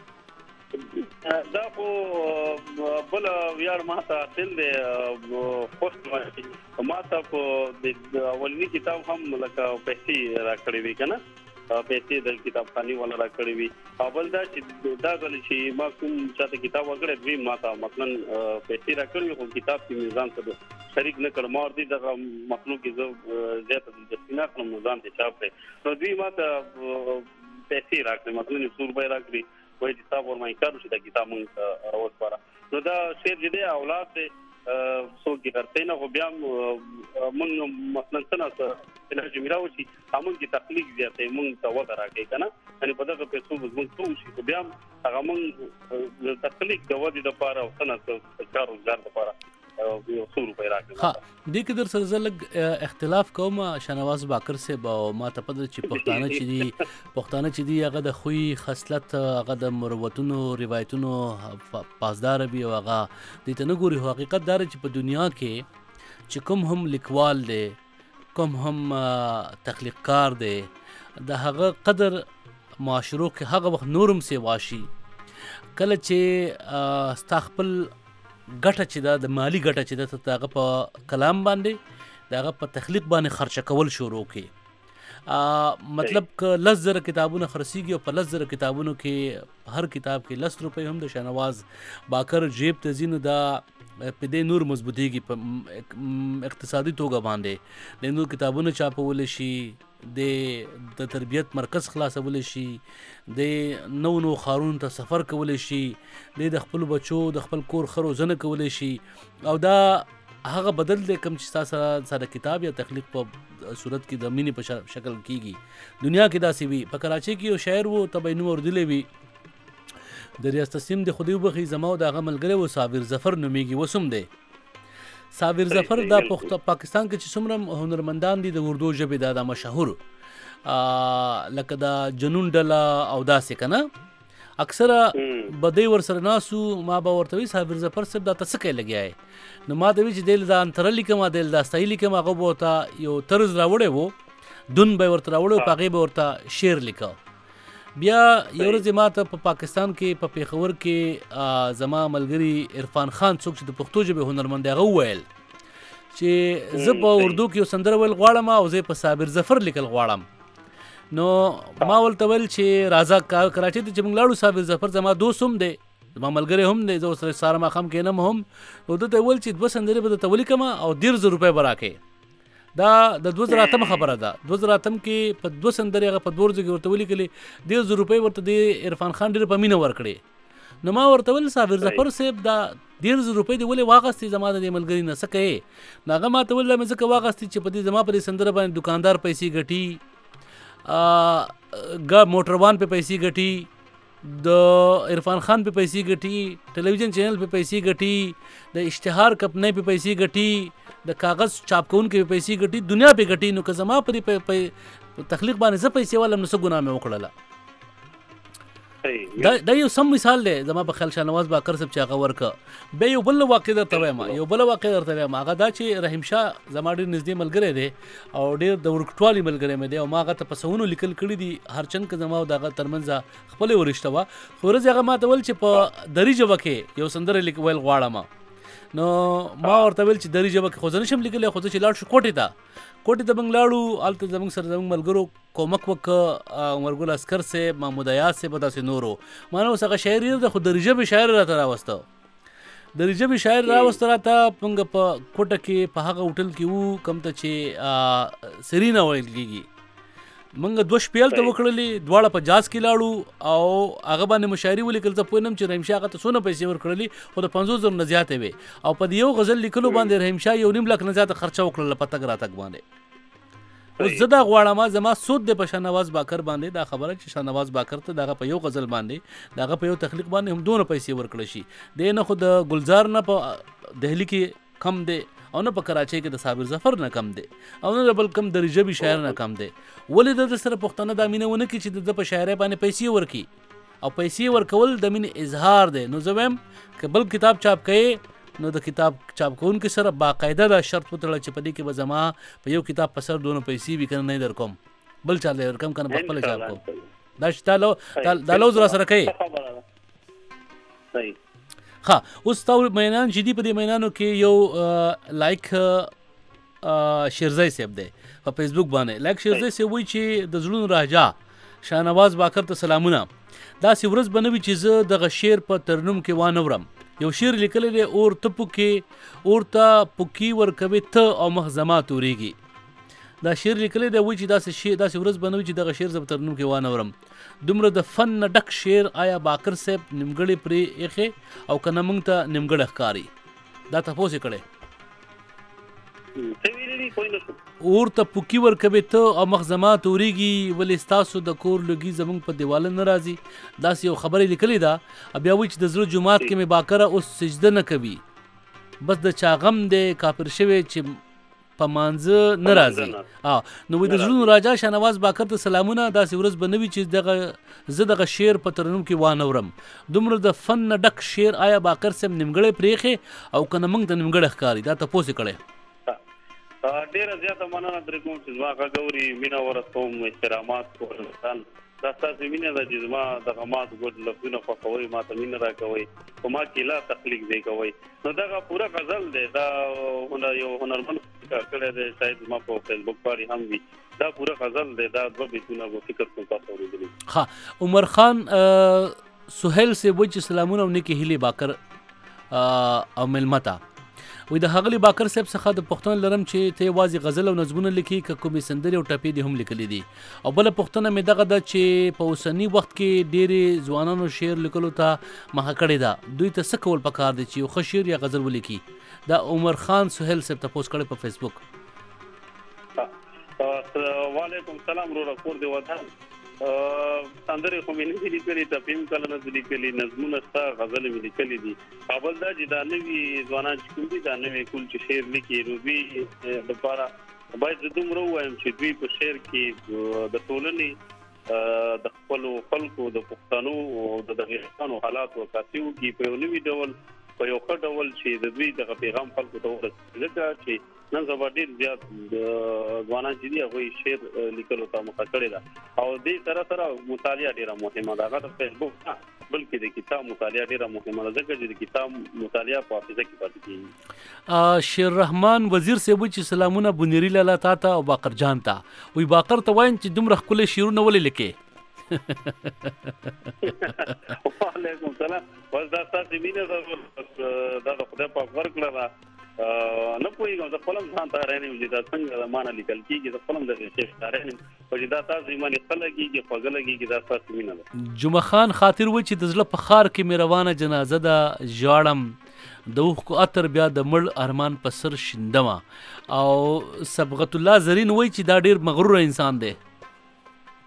ته دا خو بل یار ما ته حاصل دی پوسټ ما ته په اولنی کتاب هم لکه پیسې راکړې وی کنه پیسې د کتابخاني ولا راکړې وی اول دا چې دا غل چې ما کوم چاته کتاب وکړې دوی ما ته مثلا پیسې راکړې خو کتاب کې میزان ته شریک نه کړم او دې دغه مخلوق کې زیاته د سپینا کوم میزان ته چاپ کړ نو دوی ما ته پیسې راکړې مثلا 100 روپۍ راکړې وای کتاب ورمای کارو چې دا کتاب مونږ راوځ پاره نو دا شعر دې اولاد ته سو کې درته نه خو بیا مونږ مثلا څنګه نه جمیراو چې همون کې تخلیق زیاته مونږ ته ودا راکې کنه یعنی په دغه پیسو مونږ ټول شي بیا هغه مونږ تخلیق د ودی د پاره او څنګه کارو ځار د پاره یو 100 روپۍ راکړه ها دې کې در سره زلګ اختلاف کوم شنواز باکر سے ما ته پد چې پښتانه چې دی هغه د خوې خصلت هغه د مروتونو روایتونو پاسدار وي او هغه د تنګوري حقیقت دار چې په دنیا کې چې کوم هم لیکوال دی کوم هم تخلیق کار دی د هغه قدر معاشرو کې هغه وخت نورم سی واشي کله چې استخپل ګټه چې دا د مالی ګټه چې دا تاغه په کلام باندې داغه په تخلیق باندې خرچه کول شروع کې مطلب ک لزر کتابونه خرسيږي او په لزر کتابونو کې هر کتاب کې 10 روپۍ هم د شنواز باکر جیب ته زینو دا په دې نور مضبوطیږي په اقتصادي توګه باندې د نور کتابونو چاپول شي د تربیت مرکز خلاصول شي د نو خارون ته سفر کول شي د خپل بچو د خپل کور خرو زنه کول شي او دا هغه بدل د کم چې تاسو سره کتاب یا تخلیق په صورت کې د مینی په شکل کیږي دنیا کې داسې وي په کراچي کې یو شاعر وو تبینو وردلې وي د ریاست سیم د خدیو بخي زمو د غملګری و صابر ظفر نومیږي وسوم دی صابر ظفر دا پاکستان کې چې څومره هنرمندان دي د اردو ژبې دا مشهور لکه دا جنون ډلا او داسې کنه اکثره بدی ور سره ناسو ما به ورته وی صابر ظفر صاحب دا تسکه لګیای نو ما د وی چې دل دا انتر لیکم دل دا استایلی کما غو بوتا یو طرز راوړې وو دون به ورته راوړو پاغي به ورته شعر لیکو بیا یو ورځ ماته په پاکستان کې په پیښور کې زما ملګری عرفان خان څوک چې د پښتو ژبې هنرمند دی وویل چې زه په اردو کې سندره ویل غواړم او زه په صابر ظفر لیکل غواړم نو ما ولته ویل چې راځه کراچۍ ته چې موږ لاړو صابر ظفر زما دوست هم دی زما ملګری هم دی زه سره ساره ماښام کېنم هم نو دته ویل چې 2 سندرې به درته ولیکم او 1.5 روپۍ به راکې دا د 2008 خبره ده 2008 کې په 2 سندرې هغه په 2 ورځې کې ورته ولیکلې 1.5 روپۍ ورته د عرفان خان ډېر په مینه ورکړې نو ما ورته ویل صابر ظفر صاحب دا 1.5 روپۍ دی ولې واغستې زما د ملګري نه څه کوې نو هغه ما ته ویل مې ځکه واغستې چې په دې زما په دې سندره باندې دکاندار پیسې ګټي موټروان په پیسې ګټي، د عرفان خان په پیسې ګټي، ټلویزیون چینل په پیسې ګټي، د اشتهار کمپنۍ په پیسې ګټي، د کاغذ چاپ کوونکو په پیسې ګټي، دنیا په ګټي. نو که زما په تخلیق باندې زه پیسې ولم نو څه ګناه مې وکړله؟ دا یو سم مثال دی زما په خیال شاهنواز باقر صاحب چې هغه ورکه. بیا یو بل واقع درته وایم، هغه دا چې رحیم شاه زما ډېر نږدې ملګری دی او ډېر د ورکټوالي ملګری مې دی او ما هغه ته په سوونو لیکل کړي دي هرچند که زما او د هغه ترمنځ خپلې ورشته وه. خو ورځ هغه ما ته ویل چې په دري ژبه کې یو سندره ویل غواړم. نو ما ورته ویل چې دري ژبه کې خو زه نشم لیکلی، خو زه چې لاړ شو کوټې ته موږ لاړو، هلته زموږ سره زموږ ملګرو کومک وکړه، عمرګل اسکر صاحب، محمود ایاز صاحب، داسې نورو. ما نه اوس هغه شاعر یې خو دري ژبې شاعر راته راوسته، دري ژبې شاعر راوسته راته. موږ په کوټه کې په هغه هوټل کې وو کوم ته چې سرینا ویل کېږي. موږ 2 شپې هلته وکړلې، دواړه په جاز کې لاړو او هغه باندې مشاعرې ولیکل. زه پوهېږم چې رحیم شاه هغه ته څونه پیسې ورکړلې، خو د 50,000 نه زیاتې وې او په دې یو غزل لیکلو باندې رحیم شاه 1.5 لک نه زیاته خرچه وکړله په تګ راتګ باندې. اوس زه دا غواړم زما سود دی په شاهنواز باقر باندې، دا خبره چې شاهنواز باقر ته دغه په یو غزل باندې، دغه په یو تخلیق باندې هم دونه پیسې ورکړل شي. دی نه خو د ګلزار نه په دهلی کې کم دی او نه په کراچۍ کې د صابر ظفر نه کم دی او نه بل کم د رجبي شاعر نه کم دی. ولې د سره پښتانه دا مینه ونه کړي چې د په شاعرۍ باندې پیسې ورکړي او پیسې ورکول د مینې اظهار دی. نو زه وایم که بل کتاب چاپ کوي نو د کتاب چاپ کوونکي سره باقاعده دا شرط وتړه چې په دې کې به زما په یو کتاب په سر دونه پیسې وي، کنه نه در کوم بل چا در کوم، کنه په خپل چاپ کوم. دا چې دا لوز را سره کوي. ها اوس تا مینان چې دی په دې مینانو کې یو لایک شیرزای صاحب دی په فیسبوک باندې. لایک شیرزای صاحب وایي چې د زړونو راجا شاهنواز باقر ته سلامونه. داسې ورځ به نه وي چې زه دغه شعر په ترنم کې وانورم. یو شعر لیکلی دی، اور ته پوکې اور ته پوکي ورکوي ته او مخ زما تورېږي. دا شعر لیکلی دی، وایي چې داسې ورځ به نه وي چې دغه شعر زه په ترنم کې وانورم. دومره د فن نه ډک شعر آیا باقر صاحب نیمګړی پرې ایښې او که نه موږ ته نیمګړی ښکاري؟ دا تپوس یې کړی. اور ته پوکي ورکوي ته او مخ زما تورېږي، ولې ستاسو د کور لږي زموږ په دیواله نه راځي. داسې یو خبرې لیکلې ده. بیا وایي چې د زړه جومات کې مې باقره اوس سجده نه کوي، بس د چا غم دی کافر شوی چې په مانځه نه راځي. نو وایي د زړونو راجا شاهنواز باقر ته سلامونه. داسې ورځ به نه وي چې زه دغه شعر په ترنم کې وانورم. دومره د فن نه ډک شعر آیا باقر صاحب نیمګړی پرېښې او که نه موږ ته نیمګړی ښکاري؟ دا تپوس یې کړی. ډیره زیاته مننه درې کوم چې زما غږوري مینه ورسوم، احترامات کوم. دا ستاسو مینه ده چې زما دغه مات ګډ لفظونه خوښوئ، ما ته مینه راکوئ، په ما کې لا تخلیق دی کوئ. نو دغه پوره غزل دی، دا یو هنرمند کړی دی، شاید زما په فیسبوک باندې هم وي. دا پوره غزل دی، دا 2 بیتونه به فکر کوم تاسو اورېدلي. ها عمر خان سهیل سے وایي چې سلامونه او نیکې هیلې باقر او ملمتا. وای د هغلی باقر صاحب څخه د پښتون لرم چې ته یوازې غزل او نظمونه لیکي که کومې سندرې او ټپې دې هم لیکلي دي. او بله پوښتنه مې دغه ده چې په اوسني وخت کې ډېرې ځوانانو شعر لیکلو ته مخه کړې ده، دوی ته څه کول پکار دي چې یو ښه شعر یا غزل ولیکي؟ دا عمر خان سهیل صاحب تپوس کړی په فیسبوک. وعلیکم سلام وروره، کور دې ودان. سندرې خو مې نه دي لیکلي، ټپې مې کله نه دي لیکلي، نظمونه شته، غزلې مې لیکلي دي. اول دا چې دا نوي ځوانان چې کوم دي، دا نوي کول چې شعر لیکي، نو دوی دپاره باید زه دومره ووایم چې دوی په شعر کې د ټولنې د خپلو خلکو د پښتنو د دغه حالاتو عکاسي وکړي په یو نوي ډول، په یو ښه ډول چې د دوی دغه پیغام خلکو ته ورسوي. ځکه چې نن سبا ډېر زیات ځوانان چې دي هغوی شعر لیکلو ته مخه کړې ده او دې سره سره مطالعه ډېره مهمه ده. هغه د فیسبوک نه بلکې د کتاب مطالعه ډېره مهمه ده، ځکه چې د کتاب مطالعه په حافظه کې پاتې کېږي. شیر رحمان وزیر صاحب چې سلامونه بنيري لالا تا ته او باقر جان ته. وی باقر ته وایم چې دومره ښکلي شعرونه ولې لیکې؟ وعلیکم سلام. بس دا ستاسې مینه ده، دا د خدای پاک ورکړه. نه پوهېږم، زه خپل هم ځان ته حیران یم چې دا څنګه د ما نه لیکل کېږي. زه خپل هم دغه شی حیران یم، خو چې دا تاسو یې باندې ښه لګېږي، خوږه لګېږي، دا ستاسو مینه ده. جمعه خان خاطر وایي چې د زړه په ښار کې مې روانه جنازه ده، ژاړم د اوښکو عطر بیا د مړ ارمان په سر شیندمه. او صبغت الله زرین وایي چې دا ډېر مغرور انسان دی.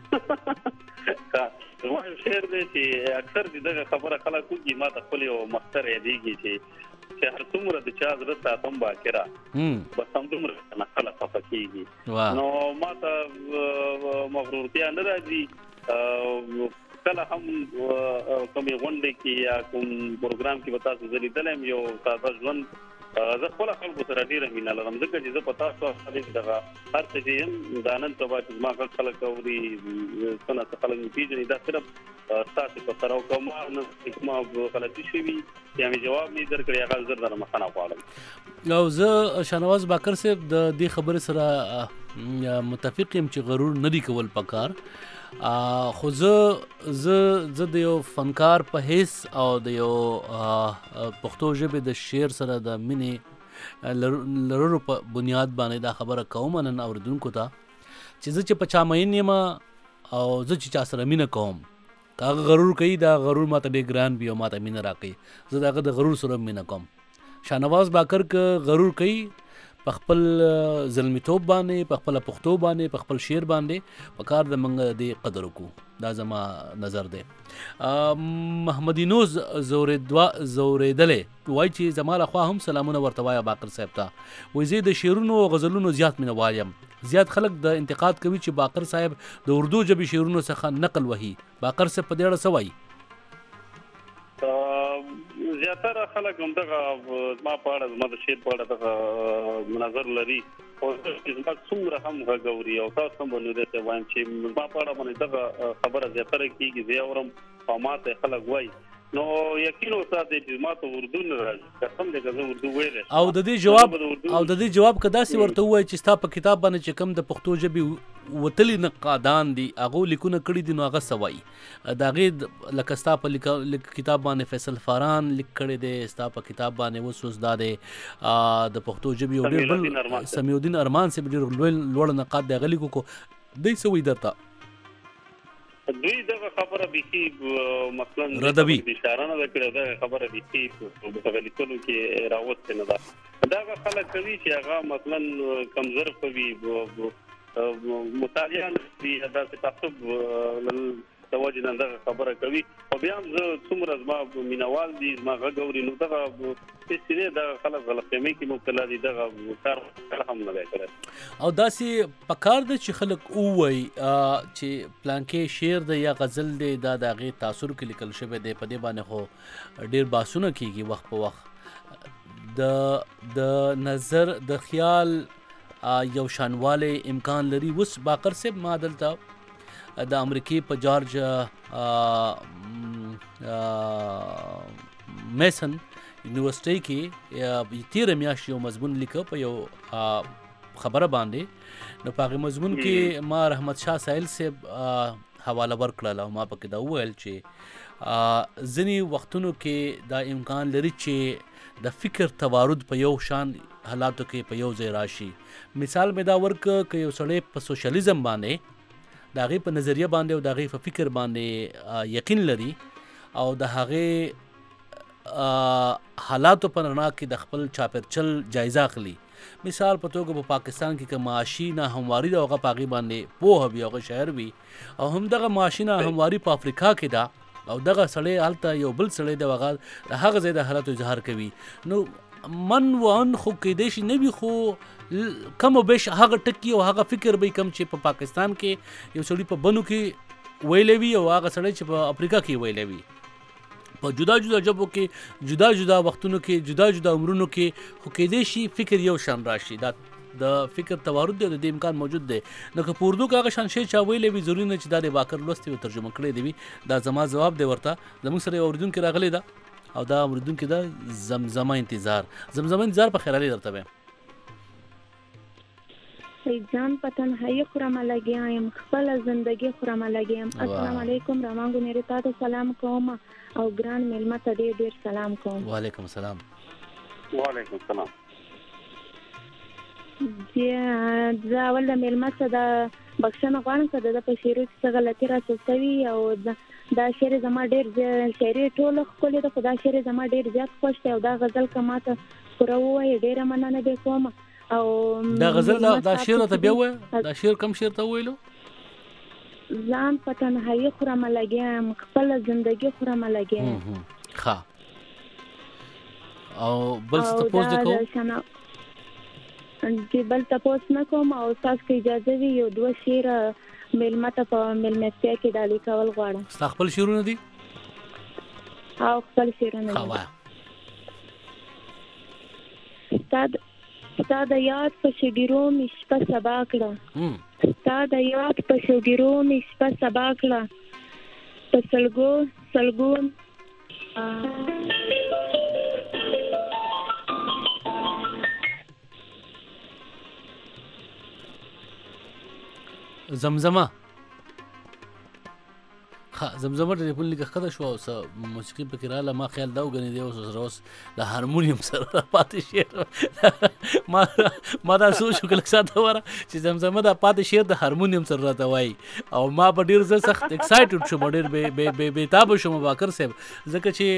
زما شعر دی چې اکثر دغه خبره خلک کوي ما ته خپل یو مختر یادېږي چې هر څومره د چا زړه ساتم باکره بس همدومره نه خلک خفه کېږي نو ما ته مغرورتیا نه راځي کله هم کومې غونډې کې یا کوم پروګرام کې به تاسو زه لیدلی یم یو ساده ژوند زه خپله خلکو سره ډېره مینه لرم ځکه چې زه په تاسو دغه هر څه چې یم دا نن سبا چې زما غږ خلک اوري څه نه څه خلک مې پېژني دا صرف ستاسې په سره او که ما کومه غلطي شوي یا مې جواب نه درکړی هغه زر دره بخښنه غواړم او زه شاهنواز باقر صاحب د دې خبرې سره متفق یم چې غرور نه دی کول پکار خو زه د یو فنکار په حیث او د یو پښتو ژبې د شعر سره د مینې لرلو په بنیاد باندې دا خبره کوم نن اوریدونکو ته چې زه چې په چا مین یم او زه چې چا سره مینه کوم که هغه غرور کوي دا غرور ماته ډېر ګران وي او ماته مینه راکوي زه د هغه د غرور سره مینه کوم شاهنواز باقر که غرور کوي په خپل زلمیتوب باندې په خپل پښتو باندې په خپل شعر باندې په کار د منګ د قدر وکړو دا زما نظر دی محمدینوز زوریدلې وای چې زما له خوا هم سلامونه ورته وایه باقر صاحب ته وایي زه د شعرونو او غزلونو زیات مینهوال یم زیات خلک د انتقاد کوي چې باقر صاحب د اردو ژبې شعرونو څخه نقل وهي باقر صاحب په دې اړه څه وایي زیاتره خلک هم دغه زما په اړه زما د شعر په اړه دغه نظر لري او زما څومره هم غږ اوري او تاسو هم ونه درته وایم چې زما په اړه باندې دغه خبره زیاتره کېږي زه اورم او ما ته خلک وایي نو یقین اوساتئ چې ما ته اردو نه راځي قسم دې که زه اردو ویلی او د دې جواب که داسې ورته ووایي چې ستا په کتاب باندې چې کوم د پښتو ژبې وتلي نقادان دي هغو لیکونه کړي دي نو هغه څه وایي د هغې لکه ستا په کتاب باندې فیصل فاران لیک کړی دی ستا په کتاب باندې اوس دا دی د پښتو ژبې یو ډېر بل سمیع الدین ارمان صاحب ډېر لوړ نقاد دی هغه لیکو کو دوی څه وایي درته دوی دغه خبره بیخي مثلا ردوي اشاره نه کړې دغه خبره بیخي په لیکلو کې راوستې نه ده دغه خلک کوي چې هغه مثلا کمزور کوي مطالعه دي داسې تعصب توجه نه دغه خبره کوي او بیا هم زه څومره زما مینوال دي زما غږ اوري نو دغه هېڅ دغه خلک غلطفهمۍ کې مبتلا دي دغه کار هم نه دی کړی او داسې پکار ده چې خلک ووایي چې پلانکې شعر دی یا غزل دی دا د هغې تاثر کې لیکل شوی دی په دې باندې خو ډېر بحثونه کېږي وخت په وخت د نظر د خیال یو شانوالی امکان لري اوس باقر صاحب ما دلته د امریکې په جارج میسن یونیورسټۍ کې تېره میاشت یو مضمون لیکه په یو خبره باندې نو په هغې مضمون کې ما رحمت شاه سایل صاحب حواله ورکړله او ما پکې دا وویل چې ځینې وختونو کې دا امکان لري چې د فکر توارد په یو شان حالاتو کې په یو ځای راشي مثال مې دا ورکړه که یو سړی په سوشلیزم باندې د هغې په نظریه باندې او د هغې په فکر باندې یقین لري او د هغې حالاتو په رڼا کې د خپل چاپېرچل جایزه اخلي مثال په توګه په پاکستان کې که معاشي ناهمواري ده هغه په هغې باندې پوهه وي هغه شاعر وي او همدغه معاشي ناهمواري په افریقا کې ده او دغه سړی هلته یو بل سړی د هغه ځای د حالاتو اظهار کوي نو من وان خو کېدای شي نه وي خو کم و بیش هغه ټکي او هغه فکر به کم چې په پاکستان کې یو سړی په بنو کې ویلی وي او هغه سړی چې په افریقا کې ویلی وي په جدا جدا ژبو کې جدا جدا وختونو کې جدا جدا عمرونو کې خو کېدای شي فکر یو شان راشي دا د فکر توارد دی او د دې امکان موجود دی نو که په اردو کې هغه شان شی چا ویلی وي ضروري نه چې دا د باقر لوستی وي ترجمه کړی دی وي دا زما ځواب دی ورته زموږ سره یو اورېدونکی راغلی ده او دا اورېدونکی ده زمزمه انتظار په خیرالي درته ویم جان په تنهایی خورم لګیا یم خپله زندګي خورم لګیا یم السلام علیکم رامان ګنیرې تا ته سلام کوم او ګران میلمه ته ډېر ډېر سلام کوم وعلیکم السلام وعلیکم السلام زه اول د میلمه څخه د بخښنه غواړم که د په شعرو کې څه غلطي راسره شوي او دا شعر زما ډېر شاعري ټوله ښکلې ده خو دا شعر زما ډېر زیات خوښ دی او دا غزل که ما ته پوره ووایې ډېره مننه دې کوم او دا غزل دا شعر ته بیا ووایه دا شعر کوم شعر ته وویلو ځان په تنهایی خورم لګیا یم، خپل زندگی خورم لګیا یم. ښه او بل څه تاسو د کوم چې بل تاسو نه کوم او تاسو کې اجازه وي یو دوه شعر ملمت په ملمستیا کې ډالې کول غواړم. ستا خپل شعرونه دي؟ او خپل شعرونه دي. ستا د یاد په شګیرو مې شپه سبا کړه، ستا د یاد په شګیرو مې شپه سبا کړه، په سلګو سلګو زمزمه. زمزمه ټلیفون لیکه خده شو او موسیقي پکې رااله، ما خیال دا وګڼې دی اوس د هارمونیم سره پاتې شعر ما دا سوچ وکړ ساده وره چې زمزمه دا پاتې شعر د هارمونیم سره راته وایي او ما به ډېر زه سخت اکسایټډ شوم، ډېر بېتابه شوم باکر صاحب، ځکه چې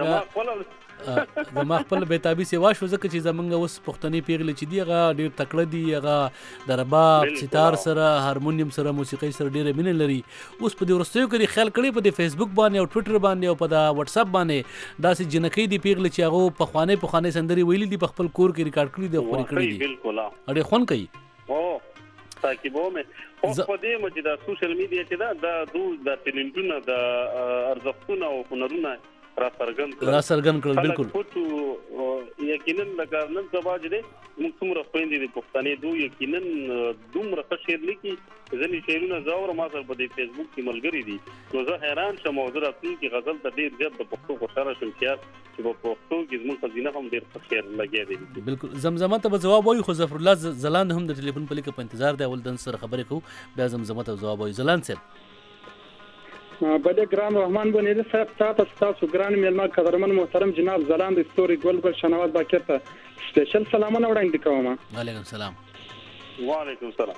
زما خپل بیتابي سیوا شو، ځکه چې زمونږ اوس پښتني پیغلې چې دي هغه ډېر تکړه دي، هغه د رباب ستار سره هارمونیم سره موسیقۍ سره ډېره مینه لري. اوس په دې وروستیو کې خیال کړی په دې فیسبوک باندې او ټویټر باندې او په دا واتس اپ باندې داسې جنکۍ دي پیغلې چې هغه پخوانۍ سندرې ویلي دي، په خپل کور کې ریکارډ کړي دي او خوري کړي دي. بالکل اړې خوند کوي. تعقیبو مې په دې مې د سوشل میډیا چې دا د ټیلنټونو د ارزښتونو او هنرونو را سرګن کړل. بالکل یقینا لکه نن سبا چې موږ څومره خويندې د پښتنې دوی یقینا دومره ښه شعر لیکي، ځینې شعرونه زاور ما سره په فیسبوک کې ملګري دي، نو زه حیران شم او زه راتلونکي غزل ته ډېر زیات د پښتو خوشحاله شم چې په پښتو کې زموږ خزینه هم ډېر ښه شعر لګیا دی. بالکل زمزمه ته به جواب وایو، خو ظفر الله زلان هم د ټلیفون په لیکه په انتظار دی، اول دن سره خبرې کوو بیا زمزمه ته جواب وایو. زلان صاحب بله ګران رحمان بنیری صاحب، تاسو ګران میلمه قدرمن محترم جناب زلان د ستوري ګل شنواز باکر ته سپیشل سلامونه وړاندې کوم. وعلیکم السلام. وعلیکم السلام.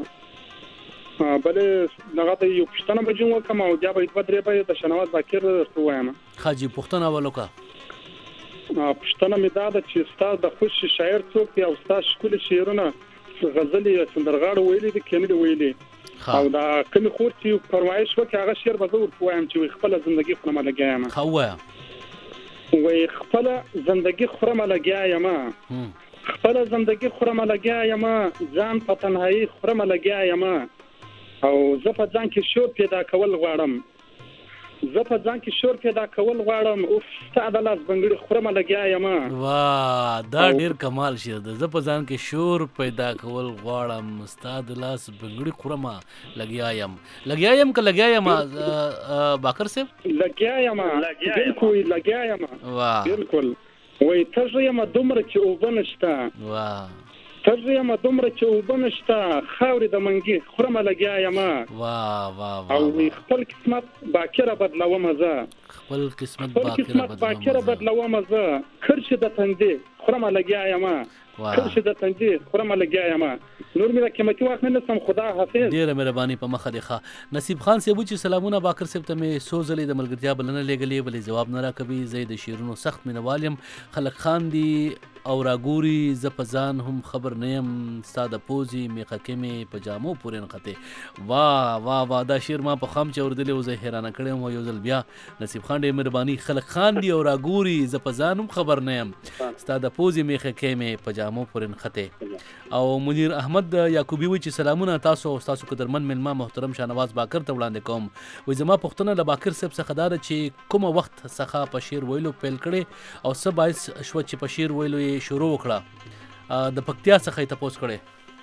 بله دغه ته یو پښتنه بجوم وکم او بیا به دوه درې به د شنواز باکر ته وایم. خاجي پښتنه ولوکا پښتنه مې دا ده چې استاد د خوش شاعر څوک دی او استاد ښکلي شعرونه غزلې سندرغاړو ویلي دي کنه دی ویلي او دا کمی خور چې فرمایش وکړي هغه شعر به زه ورته وایم چې خپل ژوندۍ خورم لګیا یم. وای خپل ژوندۍ خورم لګیا یم، خپل ژوندۍ خورم لګیا یم، ځان په تنهایی خورم لګیا یم او زه په ځان کې شور پیدا کول غواړم، زه په ځان کې شور پیدا کول غواړم، اوف ستا د لاس بنګړي خورم لګیا یم. واه دا ډیر کمال شعر دی. زه په ځان کې شور پیدا کول غواړم، ستا د لاس بنګړي خورم لګیا یم. لګیا یم که لګیا یم باکر صاحب؟ لګیا یم، بالکل لګیا یم. واه بالکل. وای تږی یم دومره چې اوبه نشته، واه تږی یم دومره چې اوبه نشته، خاورې د منګي خورم لګیا یم. واه واه او خپل قسمت باکره بدلوم زه، خپل قسمت باکره بدلوم زه، کرش د تندې خورم لګیا یم، کرش د تندې خورم لګیا یم. نور مې قیمتي وخت نه سم، خدا حافظ. ډیره مهرباني په مخه دی. ښه نصیب خان صاحب چې سلامونه باکر صاحب ته مې څو ځلې د ملګرتیا بلنه لېږلې بلې جواب نه راکوي. زه د شعرونو سخت مینوال یم، خلک خاندي او راګوري، زه په ځان هم خبر نه یم، ستا د پوزې میخکې مې په جامو پورې نښتې. واه واه واه دا شعر ما په خام چې اورېدلی و، زه حیرانه کړی یم. یو ځل بیا نصیب خان ډېر مهرباني، خلک خاندي او راګوري، زه په ځان هم خبر نه یم، ستا د پوزې میخکې مې په جامو پورې نښتې. او منیر احمد یعقوبي وایي چې سلامونه تاسو او ستاسو قدرمن میلمه محترم شاهنواز باکر ته وړاندې کوم. وایي زما پوښتنه له باکر صاحب څخه دا ده چې کومه وخت څخه په شعر ویلو پیل کړی او څه باعث شوه چې په شعر ویلو یې شروع وکړه؟ د پکتیا څخه یې تپوس کړی.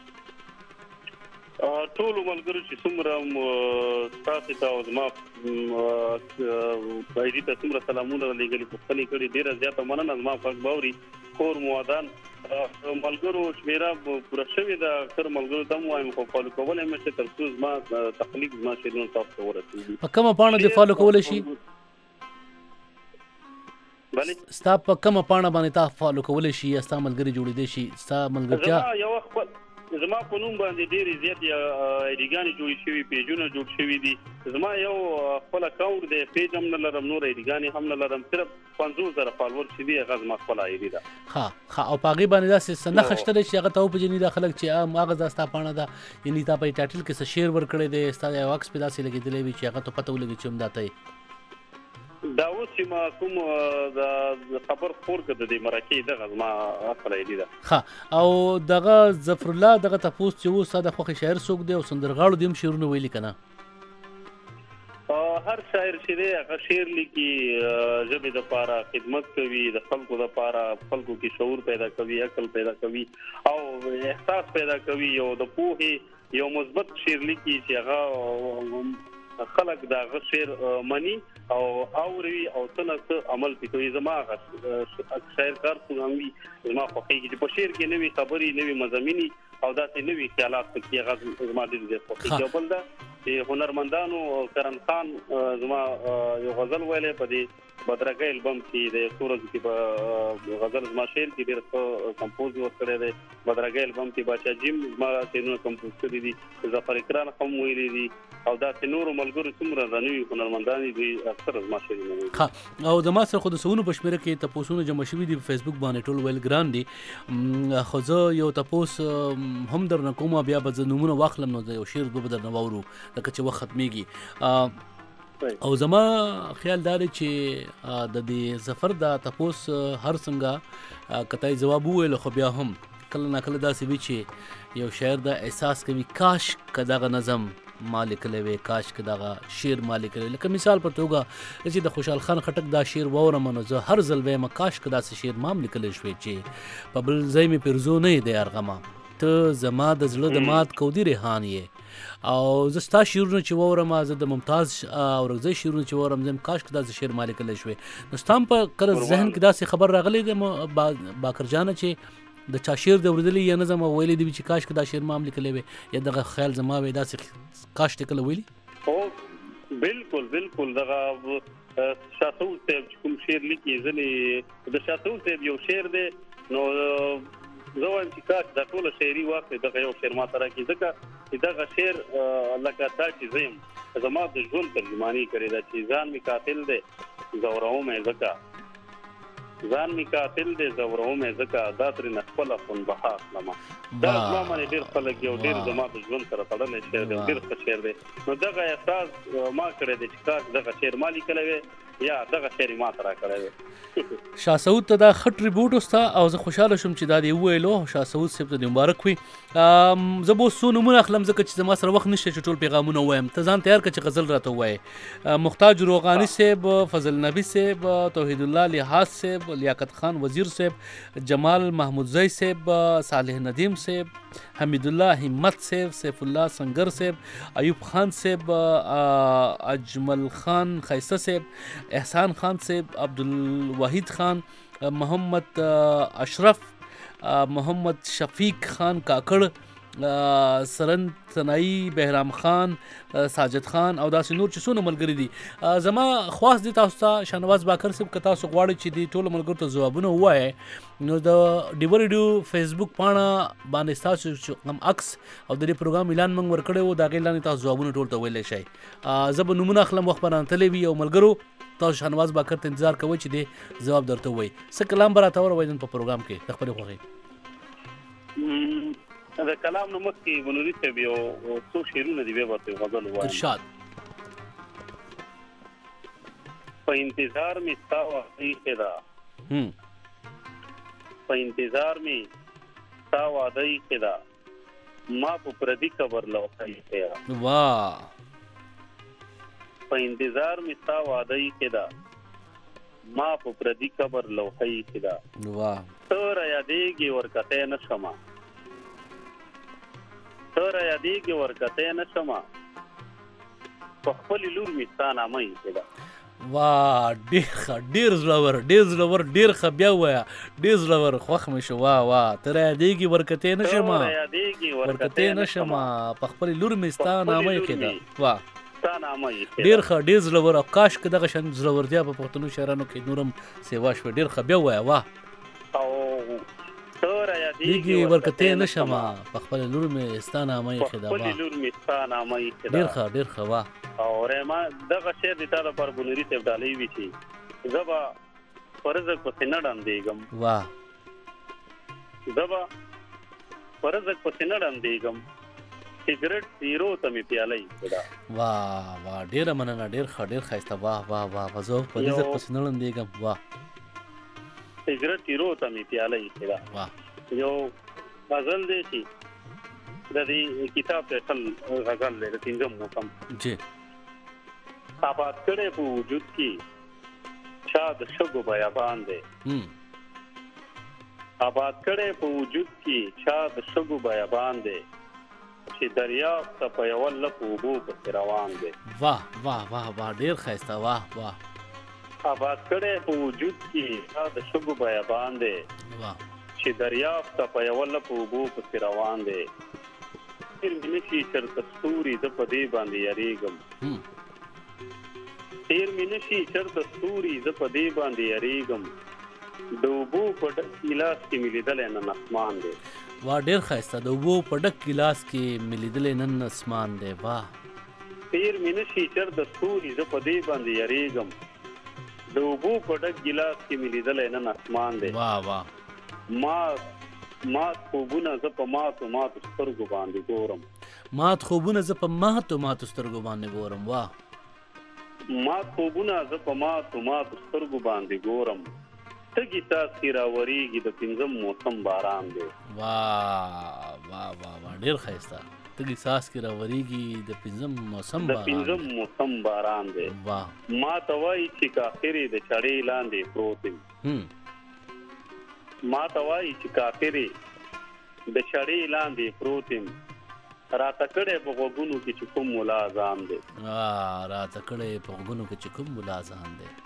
ټولو ملګرو چې څومره تاسو ته او زما بایدي ته څومره سلامونه لېږلي، پوښتنې کړي، ډېره زیاته مننه. زما خوږ باوري کور موادان ملګرو شمیره پوره شوې ده، اکثر ملګرو ته هم وایم خو فالو کولی مې شي تر څو زما تخلیق زما شعرونه تاسو ته ورسېږي. په کومه پاڼه دې فالو کولی شي؟ ستا په کومه پاڼه باندې تا فالو کولی شي یا ستا ملګري جوړېدی شي؟ ستا ملګرتیا زما په نوم باندې ډېر زیات ایډیګانې جوړې شوي پیجونه جوړ شوي دي زما یو خپل اکاونټ دی پیج هم نه لرم نور ایډیګانې هم نه لرم صرف 50,000 فالوور چې دی هغه زما خپل آیډي ده ها او پاغي باندې داسې نښه شته چې هغه ته په جنې د خلک چې هغه داستا پانه ده یعنی تا په ټایټل کې څه شیر ور کړی دی ستا یو عکس په داسې لګېدلی وي چې هغه ته پته ولګي چې هم داته دا اوس چې ما کوم د خبر خور کړه د مرکې دغه زما خپل ایډي ده ها او دغه ظفر الله دغه تاسو چې و ساده خوخي شاعر څوک دی او سندرغاړو دیم شعرونه ویلي کنه هر شاعر چې دی هغه شعر لیکي ژبې د پاره خدمت کوي د خلکو د پاره خلکو کې شعور پیدا کوي عقل پیدا کوي او احساس پیدا کوي او د پوهې یو مثبت شعر لیکي چې هغه خلک دا شعر مني او اوري او څنګه عمل کوي زما شاعر کار څنګه زما خو کې په شعر کې نوې خبرې نوې مضامینی او داسې نوې خیالات کې هغه زما ډېر زیات خوښي بل دا چې هنرمندانو کرن خان زما یو غزل ویلې په دې بدرګي البم کې د سورج کې په غزل زما شعر کې ډېر څه کمپوز وکړی دی بدرګي البم کې بچا جیم زما سينو کمپوز کړی دي ظفر اکرام هم ویلي دي او دا نور ملګرو څومره غنوي هنرمندان دي اکثر زما شعر نه ها او د ما سره خود سونو بشمیره کې تاسو جمع شوي دي په فیسبوک باندې ټول ویل ګران دي خو زه یو تاسو هم در نه کومه بیا به نمونه واخلم نو یو شعر به در نه وورو لکه چې وخت ختميږي او زما خیال دار چې د دې ظفر دا تاسو هر څنګه کتای جواب ویل خو بیا هم کله نه کله داسې وی چې یو شاعر دا احساس کوي کاش کداغه نظم مالک لوي کاش کداغه شعر مالک لوي لکه مثال په توګه چې د خوشحال خان خټک دا شعر وورم نو زه هر ځل وایم کاش کدا څه شعر مام لیکل شوی چې په بل ځای می پرزو نه دی ارغما ته زما د زړه د مات کودی ریحان یې او زستا شعرونه چې وورم زه د ممتاز او رغزي شعرونه چې وورم زم کاش کدا ز شعر مالک لوي شوی نو ستام په کړه ذهن کې داسې خبر راغلی د باکر جان چې د چا شعر د ورېدلې یا نظم ویلې دی چې کاش کدا شعر مام لیکلې وي یا دغه خیال زما وې داسې کاش ټکل ویلي او بالکل دغه شاتو ته کوم شعر لیکي ځنې د شاتو ته یو شعر دی نو زه وایم چې کاش دا ټول شعري واقع دغه یو شعر ما ترا کې ځکه چې دغه شعر لکه دا چې زم زما د ژوند ترجمانی کړی دا چې ځان می قاتل دی زورو مې ځکه ځان می قاتل دی زورو مې ځکه دا تر نه خپل خون بها لما دا ما باندې ډېر خلک یو ډېر زما د ژوند سره تړلې شعر دی ډېر ښه شعر دی نو دغه احساس ما کړی دی چې کاش دغه شعر ما لیکلی یا دغه شعر ما ترا کړی شاه سعود ته دا خټ ریبوټ وستا او زه خوشاله شوم چې دا دی ویلو شاه سعود صاحب ته مبارک وي زه به سو نمونه اخلم ځکه چې زما سره وخت نشته چې ټول پیغامونه وایم ته ځان تیار کړه چې غزل راته وایي محتاج روغانی صاحب فضل نبی صاحب توحید الله لحاظ صاحب لیاقت خان وزیر صاحب جمال محمود زئی صاحب صالح ندیم صاحب حمید الله همت صاحب سیف الله سنگر صاحب ایوب خان صاحب اجمل خان خیسه صاحب احسان خان صاحب عبدالوحید خان محمد اشرف محمد شفیق خان کاکړ سرن ثنائی بهرام خان ساجد خان او داسې نور چې څونه ملګري دي زما خواست دي تاسو ته شاهنواز باکر صاحب که تاسو غواړئ چې دي ټولو ملګرو ته ځوابونه ووایئ نو د ډیو ریډیو فیسبوک پاڼه باندې ستاسو هم عکس او د دې پروګرام اعلان موږ ورکړی و د هغې لاندې تاسو ځوابونه ټول ته ویلی شئ زه به نومونه اخلم وخت به رانتلی وي او ملګرو تاسو شاهنواز باکر ته انتظار کوئ چې دې ځواب درته ووایي څه کلام به راته وروایي نن په پروګرام کې د خپلې خوښۍ د کلام نو مخکې بنوري صاحب یو څو شعرونه دي بیا ورته غزل وایم ارشاد په انتظار می ستا وعده کېدا په انتظار می ستا وعده کېدا ما په پردي قبر لوخی کېدا واه په انتظار می ستا وعده کېدا ما په پردي قبر لوخی کېدا واه تر یادېږي ورکته نشم تر یادېږي ورکته نشم په خپل لور می ستا نامه کېدا واه ډېر زړور ډېر ښه بیا ووایه ډېر زړور خوښ مې شو واه تر یادېږي ورکته نشم ورکته نشم په خپل لور می ستا نامه کېدا واه ډېر ښه ډېر زړور او کاش که دغه شان زړورتیا په پښتنو شاعرانو کې نورم سیوا شوه ډېر ښه بیا ووایه واه او تر یادېږي ورکته نشم په خپل لور مې ستا نامه یې خپل لور مې ستا نامه یې ډېر ښه واه او رحمان دغه شعر د تا لپاره بنوري صاحب ډالۍ وي چې زه به فرزق پسې نه ډنډېږم واه زه به فرزق پسې نه ډنډېږم سګرټ پیرو ته مې پیاله ایښې واه ډېره مننه ډېر ښایسته واه زه فرزق پسې نه ډنډېږم واه سګرټ پیرو ته مې پیاله ایښې واه یو غزل دی چې د دې کتاب ټایټل غزل دی د پنځم موسم جی آباد کړی په وجود کې چا د شګو بیابان دی آباد کړی په وجود کې چا د شګو بیابان دی چې دریاب ته په یو لپ اوبو پسې روان دی واه ډېر ښایسته واه آباد کړی په وجود کې چا د شګو بیابان دی چې دریاب ته په یو لپ اوبو پسې روان دی تیر مې نشي چرته ستوري زه په دې باندې یریږم تیر مې نشي چرته ستوري زه په دې باندې یریږم د اوبو په ډک ګیلاس کې مې لیدلی نن اسمان دی ډېر ښایسته د اوبو په ډک ګیلاس کې مې لیدلی نن اسمان دی تیر مې نشي چرته ستوري زه په دې باندې یریږم د اوبو په ډک ګیلاس کې مې لیدلی نن اسمان دی مات خوبونه زه په ماتو سترګو باندې ګورم مات خوبونه زه په ماتو سترګو باندې ګورم واه مات خوبونه زه په ماتو سترګو باندې ګورم تږي څاڅکي راورېږي د پنځم موسم باران دی واه ډېر ښایسته تږي څاڅکي راورېږي د پنځم موسم باران دی ما ته وایي چې کافرې د چړې لاندې پروت یم ما ته وایي چې کافرې د چړې لاندې پروت یم راته کړی په غوږونو کې چې کوم ملا اذان دی راته کړی په غوږونو کې چې کوم ملا اذان دی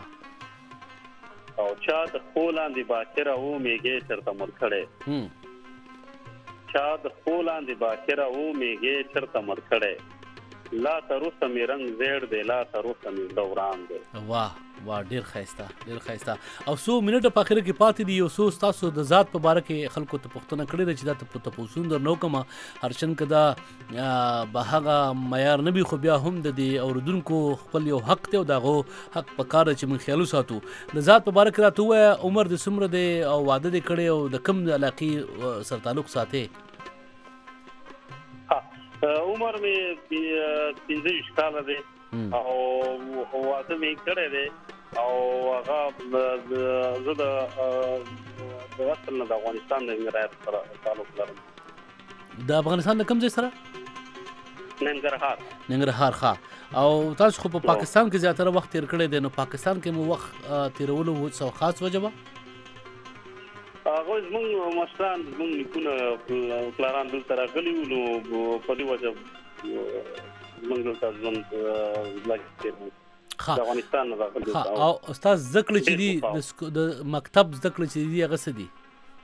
او چا د خپو لاندې باکره ومیږې چرته مړ کړی چا د خپو لاندې باکره ومیږې چرته مړ کړی لا تر اوسه مې رنګ زیړ دی لا تر اوسه مې دوران دی واه ډېر ښایسته او څو منټه په اخر کې پاتې دي یو څو ستاسو د ذات په باره کې خلکو ته پوښتنه کړې ده چې دا ته تپوسون در نه کومه هرچند که دا به هغه معیار نه وي خو بیا هم د دې اورېدونکو خپل یو حق دی او د هغو حق په کار ده چې موږ خیال وساتو د ذات په باره کې راته ووایه عمر دې څومره دی او واده دې کړی او د کوم علاقې سره تعلق ساتې عمر مې 25 کاله دی او واده مې کړی دی او هغه زه د اصل نه د افغانستان د ولایت سره تعلق لرم د افغانستان د کوم ځای سره ننګرهار ښه او تاسو خو په پاکستان کې زیاتره وخت تیر کړی دی نو پاکستان کې مو وخت تیرولو څه خاص وجه وه هغه زموږ مشران زموږ نیکونه پلاران دلته راغلي وو نو په دې وجه زموږ دلته ژوند لږ د افغانستان نه راغلي او استاد زده کړې چې دي د مکتب زده کړې چې دي هغه څه دي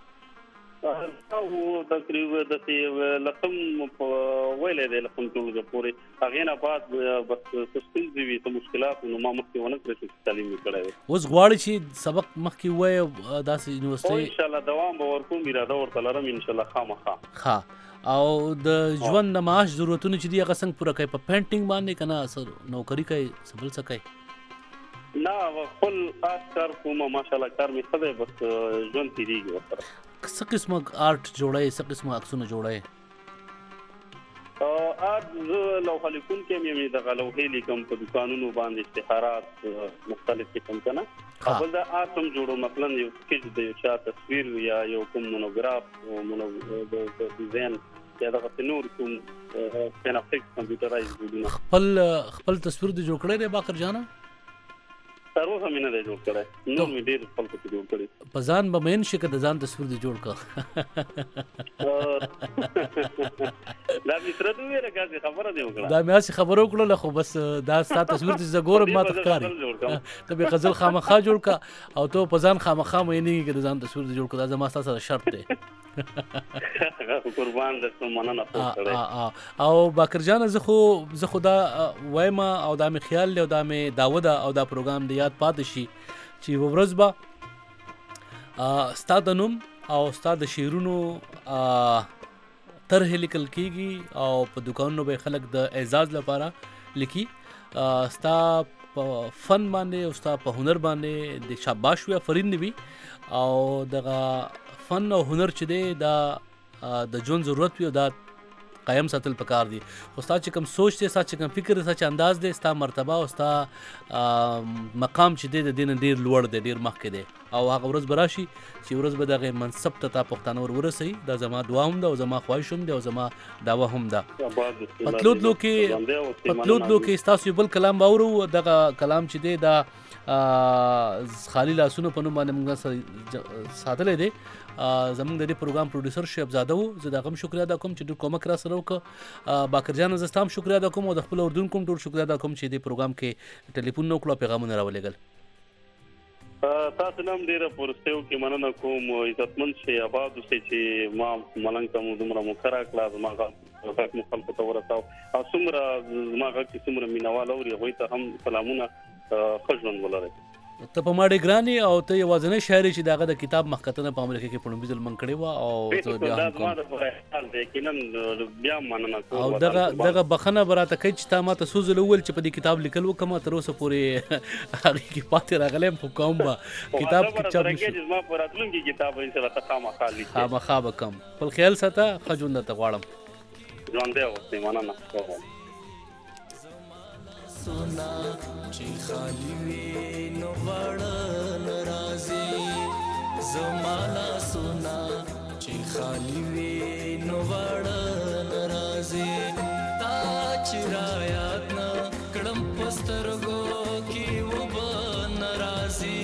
او تقریبا د لسم ویلې د لسم ټولګه پورې هغه نه بعد بس ستاسو دې مشکلات نو ما مخکې ونه کړی چې تعلیم وکړای اوس غواړي چې سبق مخکې وای داسې یونیورسيټي ان شاء الله دوام به ورکوم اراده ورته لرم ان شاء الله خامخا او د ژوند د معاش ضرورتونه چې دی هغه څنګه پوره کوي په پینټینګ باندې کنه اثر نوکری کوي سبل څه کوي نه خپل کار کوم ماشاءالله کار می خدای بس ژوند تیریږي ورته څه قسمه آرټ جوړای څه قسمه عکسونه جوړای آرټ لوحه لیکون کې مې د لوحې لیکم په دکانونو باندې اشتهارات مختلف قسم کنه او دا آرټ هم جوړو مثلا یو سکیچ د یو چا تصویر یا یو کوم مونوګراف د ډیزاین یا د نور کوم سینافیک کمپیوټرایز جوړونه خپل تصویر د جوړ کړی دی باقر جانا تر اوسه مې نه دی جوړ کړی نو مې ډېر خپل څه جوړ کړی په ځان به مین شي که د ځان تصویر دې جوړ کړ دا مې سره دوی راګه خبره دی وکړه دا مې هسې خبره وکړله خو بس دا ستا تصویر چې زه ګورم ما ته ښکاري ته به غزل خامخا جوړ کړه او ته په ځان خامخا مینېږي که د ځان تصویر دې جوړ کړه دا زما ستا سره شرط دی قربان درته مننه او باقر جان زه خو دا وایم او دا مې خیال دی او دا مې دعوه ده او دا پروګرام د یاد پاتې شي چې یوه ورځ به ستا د نوم او ستا د شعرونو طرح لیکل کیږي او په دکانونو به خلک د اعزاز لپاره لیکي. ستا په فن باندې او ستا په هنر باندې د شاباش وي افرین وي او دغه فن او هنر چې دی دا د ژوند ضرورت وي او دا قایم ساتل پکار دي. خو ستا چې کوم سوچ دی، ستا چې کوم فکر دی، ستا چې انداز دی، ستا مرتبه او ستا مقام چې دی د دې نه ډېر لوړ دی، ډېر مخکې دی او هغه ورځ به راشي چې ورځ به دغه منصب ته تا پښتانه ورسوي. دا زما دعا هم ده او زما خواهش هم دی او زما دعوه هم ده. پتلودلو کې ستاسو یو بل کلام به اورو. دغه کلام چې دی دا خالي لاسونو په نوم باندې موږ ساتلی دی. زمونږ د دې پروګرام پروډوسر شعیب زاده و. زه د هغه هم شکریه ادا کوم چې ډېر کومک را سره وکړه. باکر جان زه ستا هم شکریه ادا کوم او د خپل اردون کوم ټول شکریه ادا کوم چې دې پروګرام کې ټلیفون نه وکړو او پیغامونه راولېږل. تاسو نام ډیره پرستیو کې مننه کوم. عزتمن شي، آباد اوسئ چې ما ملنګ ته دومره مکرا کړه. زما غږ خلکو ته ورساو او څومره زما غږ چې څومره مینوال اوري هغوی ته هم سلامونه. ښه ژوند ولرئ. ته په ما ډېر ګران یې او ته یوازینی شاعر یې چې د هغه د کتاب مخکتنه په امریکا کې په لومړي ځل من کړې وه او زه بیا هم کوم او دغه بخښنه به راته کوي چې تا ما ته څو ځله وویل چې په دې کتاب لیکل وکړم. تر اوسه پورې هغې کې پاتې راغلی یم خو کوم به کتاب کې چاپ نه شو. خامخا به کوم. خپل خیال ساته. ښه ژوند درته غواړم. ژوندی اوسئ. مننه. سونا چې خالی وي نو واړه ناراضي. زمانا سونا چې خالی وي نو واړه ناراضي. تا چې را یاد نه کړم په سترګو کې وبه ناراضي.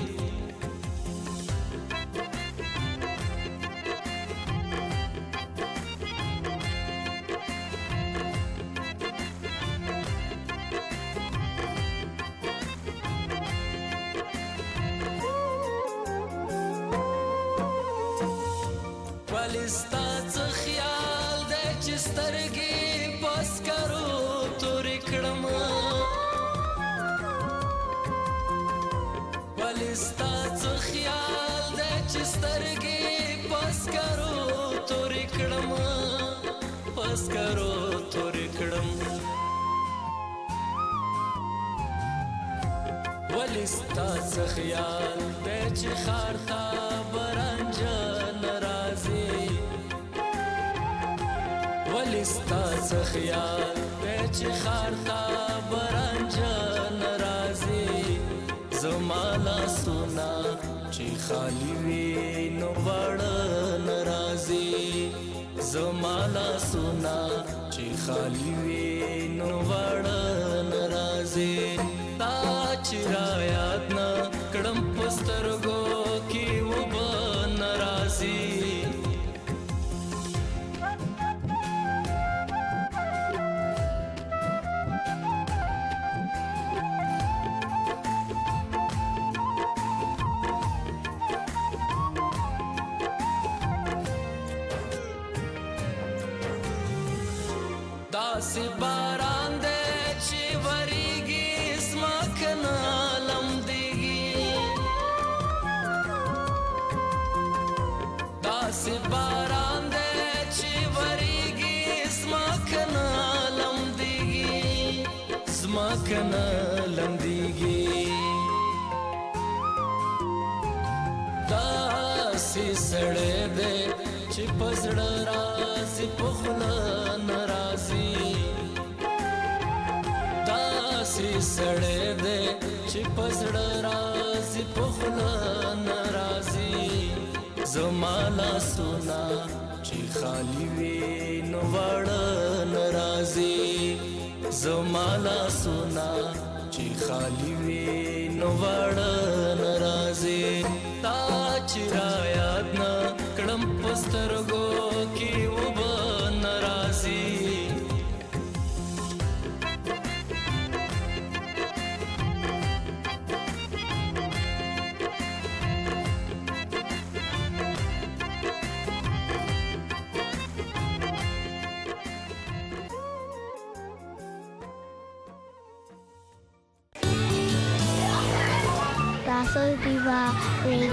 ستا څه خیال دی چې سترګې په سکرو تورې کړم. ولې ستا څه خیال دی چې سترګې په سکرو تورې کړم. په سکرو تورې کړم. ولې ستا څه خیال دی چې ښار ته برنجه ستا څه خیال دی چې ښار ته برنجه ناراضي. زما لاسونه چې خالي وي نو واړه ناراضي. زما لاسونه چې خالي وي نو واړه ناراضي. تا چې را یاد نه کړم په سترګو کې وبه ناراضي. داسې باران دی چې وریږي ځمکه نه لمدېږي. داسې باران دی چې وریږي ځمکه نه لمدېږي. ځمکه نه لمدېږي. داسې سړی دی چې په زړه راسي په خوله ناراضي. داسې سړی دی چې په زړه راسي په خوله ناراضي. زما لاسونه چې خالي وي نو واړه ناراضي. زما لاسونه چې خالي وي نو واړه ناراضي. تا چې را یاد نه کړم په سترګو کې وبه ناراضي. Tazo Diva Radio.